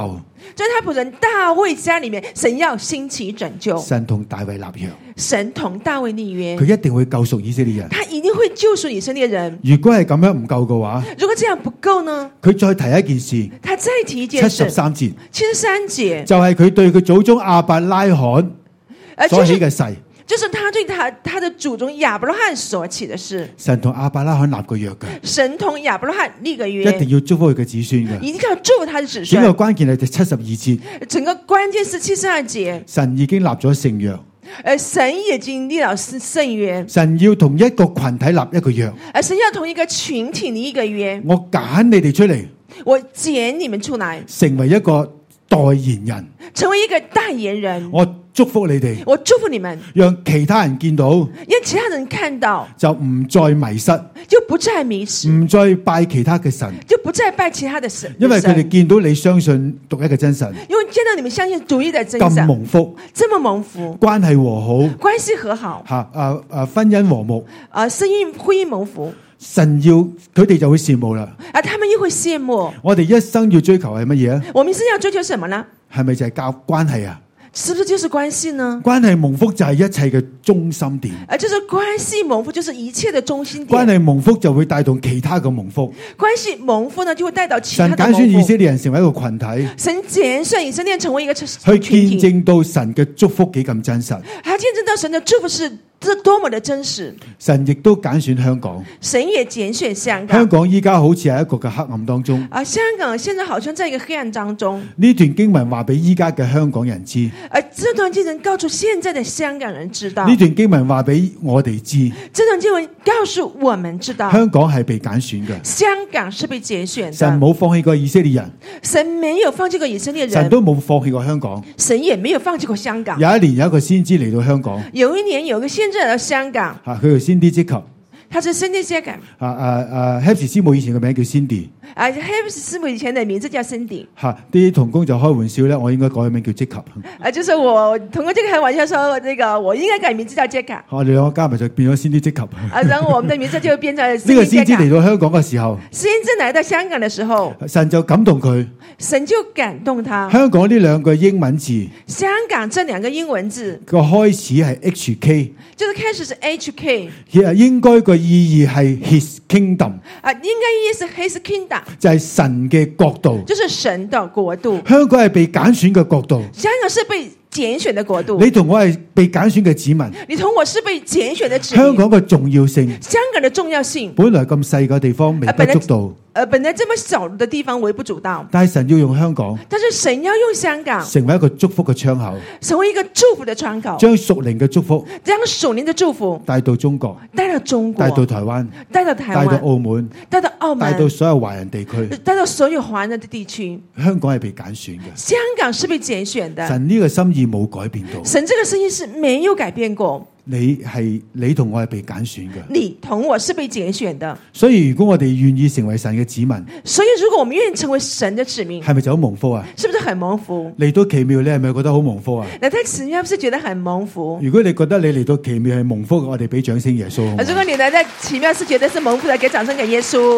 在他僕人大衛家裏面，神要興起拯救。 神同大衛立約， 神同大衛立約， 佢一定會救贖以色列人。 他一定會救贖以色列人。 如果係咁樣唔夠嘅話， 如果這樣不夠呢？ 佢再提一件事， 他再提一件事， 七十三節， 七十三節就係佢對佢祖宗亞伯拉罕所起嘅誓。 就是他對他他的祖宗亞伯拉罕所起的事。 神同亞伯拉罕立個約嘅， 神同亞伯拉罕立個約， 一定要祝福佢嘅子孫嘅， 一定要祝福他的子孫。 整個關鍵係第七十二節， 整個關鍵是七十二節， 神已經立咗聖約。 誒，神已經立了聖約， 神要同一個群體立一個約， 誒，神要同一個群體立一個約。 我揀你哋出嚟， 我揀你們出來， 成為一個代言人， 成為一個代言人。 我祝福你哋， 我祝福你們， 讓其他人見到， 讓其他人看到， 就唔再迷失， 就不再迷失， 唔再拜其他嘅神， 就不再拜其他的神。 因為佢哋見到你相信獨一嘅真神， 因為見到你們相信獨一的真神， 咁蒙福， 這麼蒙福， 關係和好， 關係和好， 吓啊啊婚姻和睦， 啊婚姻婚姻蒙福。 神要佢哋就會羨慕啦， 啊，他們又會羨慕。 我哋一生要追求係乜嘢啊？ 我們一生要追求什麼呢？ 係咪就係教關係啊？ 是不是就是關係呢？ 關係蒙福就係一切嘅中心點。 啊，就是關係蒙福，就是一切的中心點。 關係蒙福就會帶動其他嘅蒙福。 關係蒙福呢，就會帶到其他的蒙福。 神揀選以色列人成為一個群體， 神揀選以色列人成為一個群去體， 見證到神嘅祝福幾咁真實。 他見證到神的祝福是這多麼的真實。 神亦都揀選香港， 神也揀選香港。 香港依家好似係一個嘅黑暗當中。 啊，香港現在好像在一個黑暗當中。 呢段經文話俾依家嘅香港人知。 啊，這段經文告訴現在的香港人知道。 呢段經文話俾我哋知。 這段經文告訴我們知道。 香港係被揀選嘅。 香港是被揀選的。 神冇放棄過以色列人。 神沒有放棄過以色列人。 神都冇放棄過香港。 神也沒有放棄過香港。 有一年有一個先知嚟到香港。 有一年有一個先知嚟到香港。 吓，佢叫 Cindy Jacob。 他是 Cindy Jacob。 啊啊啊 Happy 師母以前嘅名叫 Cindy。 啊 Happy 師母以前嘅名字叫 Cindy。 吓，啲同工就開玩笑咧，我應該改名叫 Jacob。 啊，就是我同工這個開玩笑說，這個我應該改名字叫 Jacob。 我哋兩個加埋就變咗 Cindy Jacob。 啊，然後我們的名字就變成 Cindy Jacob。 呢個先知嚟到香港嘅時候， 先知來到香港嘅時候， 神就感動佢。 神就感動他。 香港呢兩個英文字， 香港這兩個英文字個開始係 H K， 就是開始是 H K， 應該個意義係 His Kingdom， 啊，應該意義是 His Kingdom， 就係神嘅國度， 就是神的國度。 香港係被揀選嘅國度， 香港是被揀選的國度。 你同我係被揀選嘅子民， 你同我是被揀選的子民。 香港嘅重要性， 香港的重要性， 本來咁細個地方微不足道。 呃，本來這麼小的地方微不足道， 但係神要用香港， 但是神要用香港成為一個祝福嘅窗口， 成為一個祝福的窗口， 將屬靈嘅祝福， 將屬靈的祝福帶到中國， 帶到中國， 帶到台灣， 帶到台灣， 帶到澳門， 帶到澳門， 帶到所有華人地區， 帶到所有華人的地區。 香港係被揀選嘅， 香港是被揀選的， 神呢個心意冇改變到， 神這個心意是沒有改變過。 你係你同我係被揀選嘅， 你同我是被揀選的。 所以如果我哋願意成為神嘅子民， 所以如果我們願意成為神的子民， 係咪就好蒙福啊？ 是不是很蒙福？ 嚟到奇妙，你係咪覺得好蒙福啊？ 來到奇妙，不是覺得很蒙福？ 如果你覺得你嚟到奇妙係蒙福，我哋俾掌聲耶穌。 如果你來到奇妙是覺得是蒙福的，給掌聲給耶穌。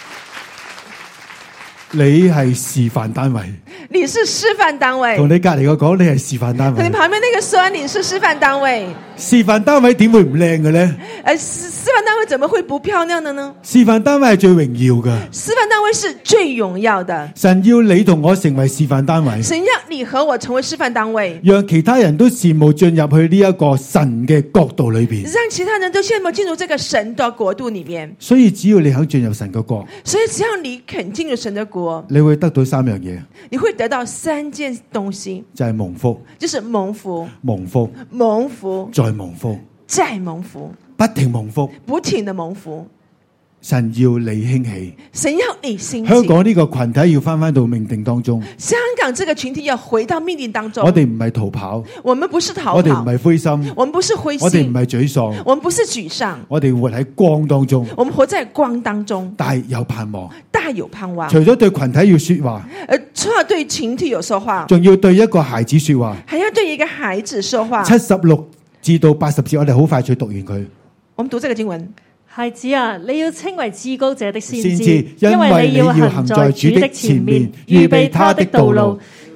你係示範單位， 你是示範單位。 同你隔籬個講，你係示範單位。 同你旁邊那個說你是示範單位。 示範單位點會唔靚嘅咧？ 誒，示示範單位怎麼會不漂亮的呢？ 示範單位係最榮耀嘅。 示範單位是最榮耀的。 神要你同我成為示範單位。 神要你和我成為示範單位， 讓其他人都羨慕進入去呢一個神嘅國度裏邊。 讓其他人都羨慕進入這個神的國度裏面。 所以只要你肯進入神嘅國， 所以只要你肯進入神的國， 你會得到三樣嘢。 你會得到三件東西， 就係蒙福， 就是蒙福， 蒙福， 蒙福， 再蒙福， 再蒙福， 不停蒙福， 不停的蒙福。 神要你興起， 神要你興起。 香港呢個群體要翻翻到命定當中。 香港這個群體要回到命定當中。 我哋唔係逃跑， 我們不是逃跑。 我哋唔係灰心， 我們不是灰心。 我哋唔係沮喪， 我們不是沮喪。 我哋活喺光當中， 我們活在光當中， 大有盼望， 大有盼望。 除咗對群體要說話， 誒，除了對群體有說話， 仲要對一個孩子說話， 還要對一個孩子說話。 七十六至到八十節，我哋好快脆讀完佢。 我們讀這個經文。 孩子啊，你要稱為至高者的先知， 先知，因為你要行在主的前面，預備他的道路。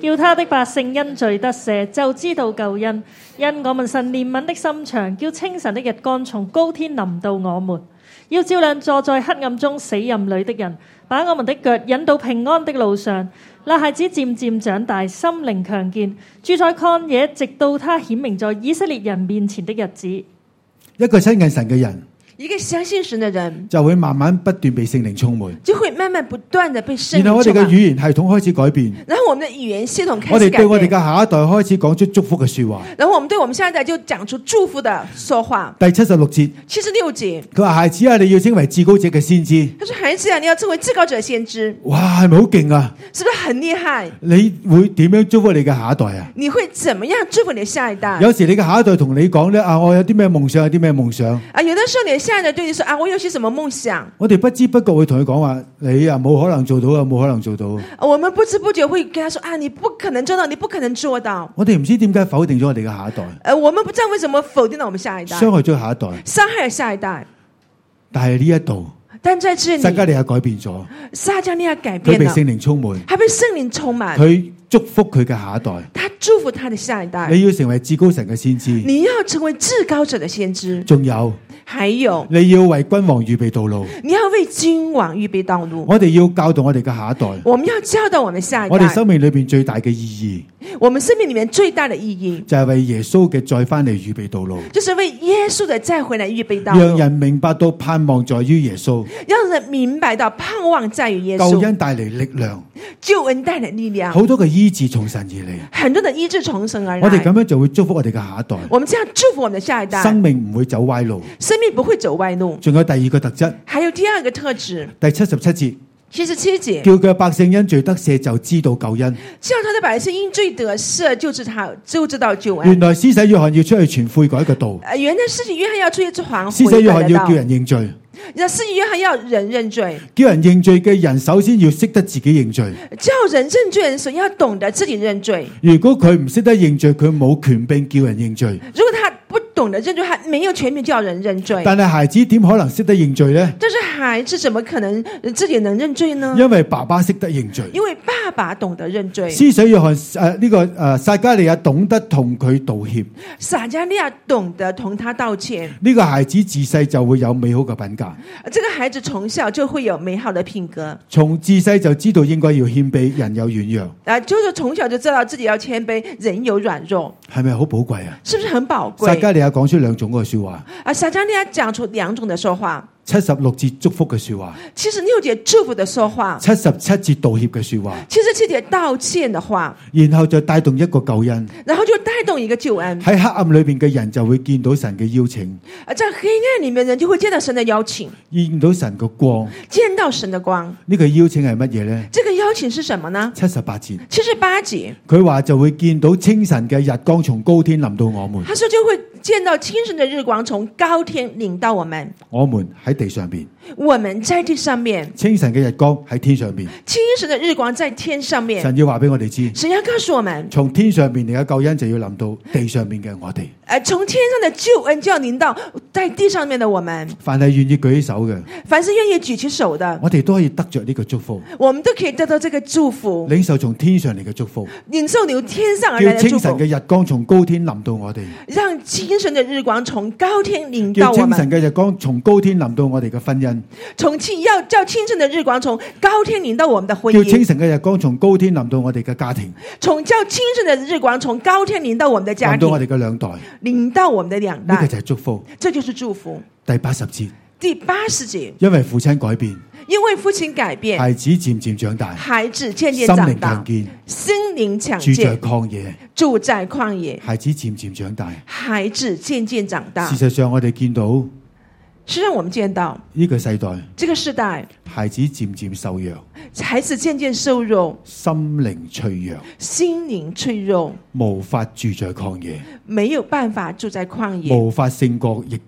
叫他的百姓因罪得赦，就知道救恩。因我們神憐憫的心腸，叫清晨的日光從高天臨到我們，要照亮坐在黑暗中死蔭裏的人，把我們的腳引到平安的路上。那孩子漸漸長大，心靈強健，住在曠野，直到他顯明在以色列人面前的日子。 一個親近神嘅人， 一個相信神的人就會慢慢不斷被聖靈充滿， 就會慢慢不斷的被聖靈充滿。 然後我哋嘅語言系統開始改變， 然後我們的語言系統開始改變。 我哋對我哋嘅下一代開始講出祝福嘅說話。 然後我們對我們下一代就講出祝福的說話。 第七十六節， 七十六節， 佢話孩子啊，你要稱為至高者嘅先知。 他說孩子啊，你要稱為至高者先知。 哇，係咪好勁啊？ 是不是很厲害？ 你會點樣祝福你嘅下一代啊？ 你會怎麼樣祝福你的下一代？ 有時你嘅下一代同你講咧啊，我有啲咩夢想，有啲咩夢想啊？有的時候你的下一代對你說啊，我有些什麼夢想？ 我哋不知不覺會同佢講話，你啊冇可能做到啊，冇可能做到。 我們不知不覺會跟他說啊，你不可能做到，你不可能做到。 我哋唔知點解否定咗我哋嘅下一代。 呃，我們不知道為什麼否定了我們下一代， 傷害咗下一代， 傷害了下一代。 但係呢一度， 但在這裡， 撒迦利亞改變咗， 撒迦利亞改變了， 佢被聖靈充滿， 他被聖靈充滿， 佢祝福佢嘅下一代。 他祝福他的下一代。 你要成為至高神嘅先知， 你要成為至高者的先知。 仲有， 還有你要為君王預備道路， 你要為君王預備道路。 我哋要教導我哋嘅下一代， 我們要教導我們下一代。 我哋生命裏邊最大嘅意義， 我們生命裏面最大的意義就係為耶穌嘅再翻嚟預備道路， 就是為耶穌的再回來預備道路， 讓人明白到盼望在於耶穌， 讓人明白到盼望在於耶穌。 救恩帶嚟力量， 救恩帶嚟力量， 好多嘅醫治從神而嚟， 很多的醫治從神而來。 我哋咁樣就會祝福我哋嘅下一代， 我們這樣祝福我們的下一代， 生命唔會走歪路， 生命不會走歪路。 仲有第二個特質， 還有第二個特質， 第七十七節， 七十七節， 叫佢百姓因罪得赦，就知道救恩。 叫他的百姓因罪得赦，就知他就知道救恩。 原來施洗約翰要出去傳悔改嘅道， 呃，原來施洗約翰要出去傳施洗約翰要叫人認罪。 那施洗約翰要人認罪， 叫人認罪嘅人首先要識得自己認罪。 叫人認罪人首要懂得自己認罪。 如果佢唔識得認罪，佢冇權柄叫人認罪。 如果他不懂得認罪，他沒有權柄叫人認罪。 但係孩子點可能識得認罪呢？ 但是孩子怎麼可能自己能認罪呢？ 因為爸爸識得認罪， 因為爸爸懂得認罪。 施洗約翰誒呢個誒撒迦利亞懂得同佢道歉， 撒迦利亞懂得同他道歉。 呢個孩子自細就會有美好嘅品格。 這個孩子從小就會有美好的品格， 從自細就知道應該要謙卑，人有軟弱。 啊，就是從小就知道自己要謙卑，人有軟弱， 係咪好寶貴啊？ 是不是很寶貴？ 撒迦利亞講出兩種嘅說話。 啊，撒迦利亞講出兩種的說話。 七十六節祝福嘅說話， 七十六節祝福的說話， 七十七節道歉嘅說話， 七十七節道歉的話， 然後就帶動一個救恩， 然後就帶動一個救恩。 喺黑暗裏邊嘅人就會見到神嘅邀請， 啊，在黑暗裏面人就會見到神的邀請， 見到神嘅光， 見到神的光。 呢個邀請係乜嘢呢？ 這個邀請是什麼呢？ 七十八節， 七十八節， 佢話就會見到清晨嘅日光從高天臨到我們。 他說就會見到清晨的日光從高天臨到我們。 我們喺地上邊， 我們在地上面， 清晨嘅日光喺天上邊， 清晨的日光在天上面。 神要話俾我哋知， 神要告訴我們， 從天上面嚟嘅救恩就要臨到地上面嘅我哋。 誒，從天上的救恩就要臨到在地上面的我們。 凡係願意舉起手嘅， 凡是願意舉起手的， 我哋都可以得着呢個祝福， 我們都可以得到這個祝福， 領受從天上嚟嘅祝福， 領受由天上而來的祝福。 叫清晨嘅日光從高天臨到我哋， 讓清晨的日光從高天臨到叫清我們。 晨嘅日光從高天臨到我哋嘅婚姻， 從清要叫清晨的日光從高天臨到我們的婚叫清姻， 晨嘅日光從高天臨到我哋嘅家庭， 從叫清晨的日光從高天臨到我們的家庭， 臨到我哋嘅兩代， 臨到我們的兩代。 呢個就係祝福。 這就是祝福。 第八十節， 第八十節， 因為父親改變， 因為父親改變， 孩子漸漸長大， 孩子漸漸心靈長大強，健， 心靈強住在健， 曠野， 住在曠野， 孩子漸漸長大。 孩子漸漸長大。 事實上，我哋見到是讓我們見到呢個世代， 這個世代， 孩子漸漸瘦弱， 孩子漸漸瘦弱， 心靈脆弱， 心靈脆弱， 無法住在曠野， 沒有辦法住在曠野， 無法勝過逆境，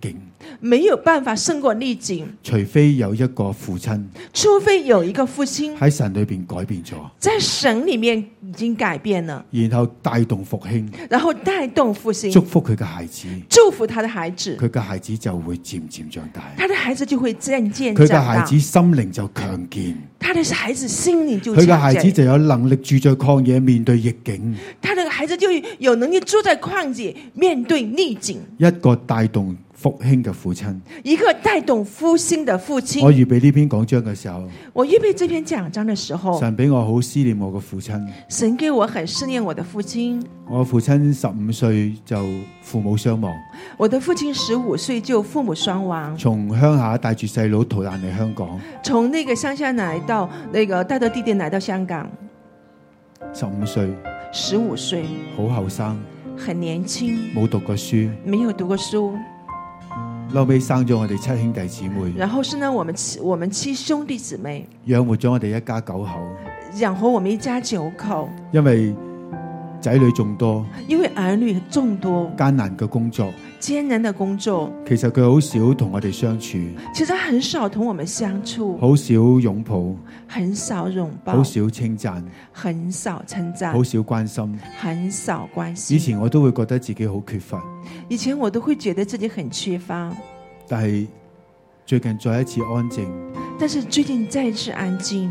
沒有辦法勝過逆境， 除非有一個父親， 除非有一個父親喺神裏邊改變咗， 在神裏面已經改變了， 然後帶動復興， 然後帶動復興， 祝福佢嘅孩子， 祝福他的孩子， 佢嘅孩子就會漸漸長大， 他的孩子就會漸漸佢嘅長大， 孩子心靈就強健， 他的孩子心靈就佢嘅強孩子就有能力住在曠野面對逆境， 他的孩子就有能力住在曠野面對逆境， 一個帶動復興嘅父親， 一個帶動復興的父親。 我預備呢篇講章嘅時候， 我預備這篇講章的時候， 神俾我好思念我嘅父親。 神給我很思念我的父親。 我父親十五歲就父母雙亡， 我的父親十五歲就父母雙亡， 從鄉下帶住細佬逃難嚟香港， 從那個鄉下來到那個帶着弟弟來到香港， 十五歲， 十五歲， 好後生， 很年輕， 冇讀過書， 沒有讀過書。 後尾生咗我哋七兄弟姊妹， 然後是呢，我們七我們七兄弟姊妹養活咗我哋一家九口， 養活我們一家九口。 因為仔女眾多， 因為兒女眾多， 艱難嘅工作， 艱難的工作， 其實佢好少同我哋相處， 其實他很少同我們相處， 好少擁抱， 很少擁抱， 好少稱讚， 很少稱讚， 好少關心， 很少關心。 以前我都會覺得自己好缺乏， 以前我都會覺得自己很缺乏， 但係最近再一次安靜， 但是最近再一次安靜，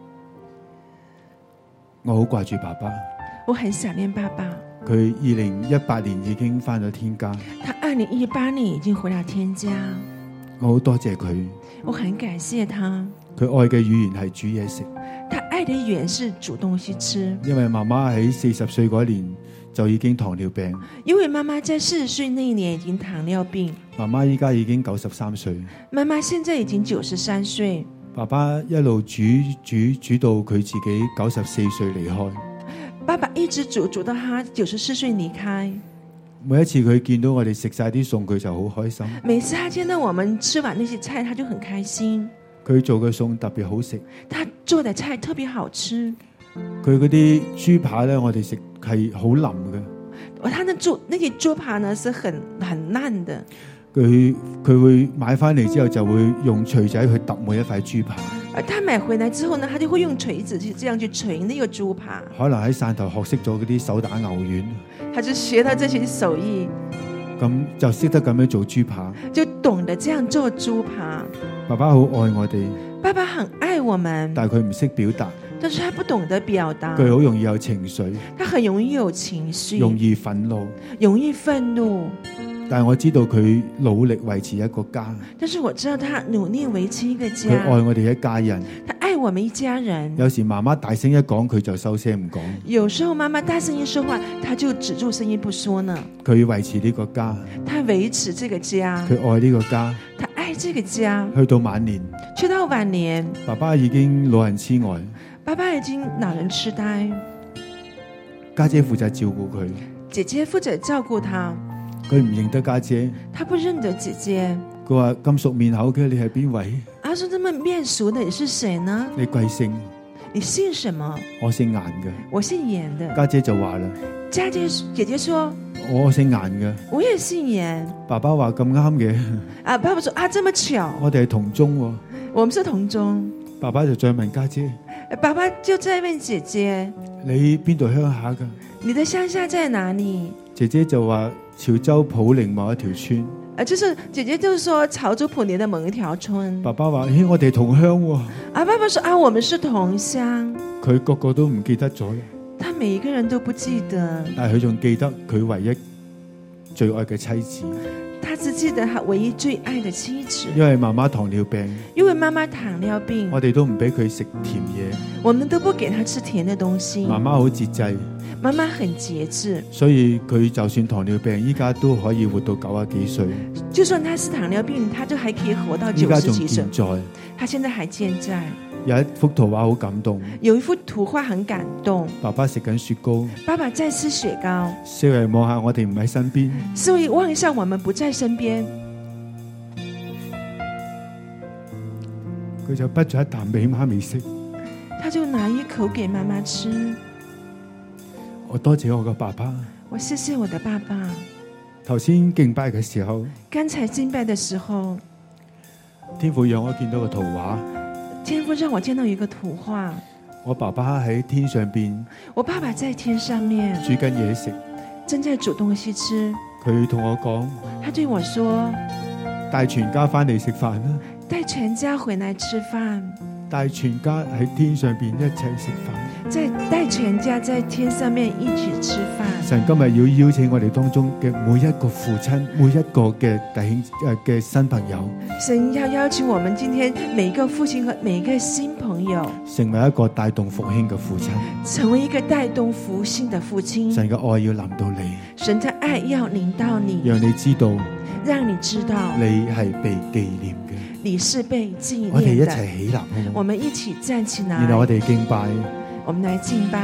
我好掛住爸爸， 我很想念爸爸。 佢二零一八年已經返咗天家， 他二零一八年已經回到天家， 我好多謝佢， 我很感謝他。 佢愛嘅語言係煮嘢食， 他愛的語言是煮東西吃， 因為媽媽喺四十歲嗰年就已經糖尿病， 因為媽媽在四十歲那一年已經糖尿病， 媽媽依家已經九十三歲， 媽媽現在已經九十三歲， 爸爸一路煮煮煮到佢自己九十四歲離開， 爸爸一直煮煮到他九十四歲離開。 每一次佢見到我哋食晒啲餸，佢就好開心。 每次他見到我們吃完那些菜，他就很開心。 佢做嘅餸特別好食， 他做的菜特別好吃。 佢嗰啲豬扒咧，我哋食係好腍嘅。 他的豬那些豬扒呢，是很很爛的。 佢佢會買翻嚟之後，就會用錘仔去揼每一塊豬扒。 而他買回來之後呢，他就會用錘子去這樣去錘那個豬扒。 可能喺汕頭學識咗嗰啲手打牛丸， 他就學到這些手藝， 咁就識得咁樣做豬扒， 就懂得這樣做豬扒。 爸爸好愛我哋， 爸爸很愛我們， 但係佢唔識表達， 但是他不懂得表達， 佢好容易有情緒， 他很容易有情緒， 容易憤怒， 容易憤怒。 但係我知道佢努力維持一個家， 但是我知道他努力維持一個家， 佢愛我哋一家人， 他愛我們一家人。 有時媽媽大聲一講，佢就收聲唔講。 有時候媽媽大聲一說話，他就止住聲音不說呢。 佢維持呢個家， 他維持這個家， 佢愛呢個家， 他愛這個家。 去到晚年， 去到晚年， 爸爸已經老人痴呆， 爸爸已經老人痴呆， 家姐負責照顧佢， 姐姐負責照顧他。 佢唔認得家姐， 他不認得姐姐。 佢話咁熟面口嘅，你係邊位？ 他說這麼面熟的，你是誰呢？ 你貴姓？ 你姓什麼？ 我姓顏嘅。 我姓顏的。 家姐就話啦， 家姐姐姐說， 我姓顏嘅。 我也姓顏。 爸爸話咁啱嘅。 啊，爸爸說啊，這麼巧， 我哋係同宗喎。 我們是同宗。 爸爸就再問家姐， 爸爸就再問姐姐， 你邊度鄉下噶？ 你的鄉下在哪裏？ 姐姐就話潮州普寧某一條村。 啊，就是姐姐就說潮州普寧的某一條村。 爸爸話：咦，我哋同鄉喎。 啊，爸爸說啊，我們是同鄉。 佢個個都唔記得咗。 他每一個人都不記得。 但係佢仲記得佢唯一最愛嘅妻子。 他只記得他唯一最愛的妻子。 因為媽媽糖尿病。 因為媽媽糖尿病。 我哋都唔俾佢食甜嘢。 我們都不給他吃甜的東西。 媽媽好節制。 媽媽很節制， 所以佢就算糖尿病，依家都可以活到九啊幾歲。 就算他是糖尿病，他就還可以活到九十幾歲。 在， 他現在還健在。 有一幅圖畫好感動， 有一幅圖畫很感動。 爸爸食緊雪糕， 爸爸在吃雪糕。 四圍望下我哋唔喺身邊， 四圍望一下我們不在身邊， 佢就滗咗一啖俾媽咪食。 他就拿一口給媽媽吃。 我多謝我個爸爸， 我謝謝我的爸爸。 頭先敬拜嘅時候， 剛才敬拜的時候， 天父讓我見到個圖畫， 天父讓我見到一個圖畫。 我爸爸喺天上邊， 我爸爸在天上面煮緊嘢食， 正在煮東西吃。 佢同我講， 他對我說： 帶全家翻嚟食飯啦， 帶全家回來吃飯， 帶全家喺天上邊一齊食飯， 再帶全家在天上面一起吃飯。 神今日要邀請我哋當中嘅每一個父親，每一個嘅弟兄誒嘅新朋友， 神要邀請我們今天每一個父親和每一個新朋友， 成為一個帶動復興嘅父親， 成為一個帶動復興的父親。 神嘅愛要臨到你， 神的愛要臨到你， 讓你知道， 讓你知道你係被紀念嘅， 你是被紀念的。 我哋一齊起立，好唔好？ 我們一起站起來， 然後我哋敬拜， 我們來敬拜。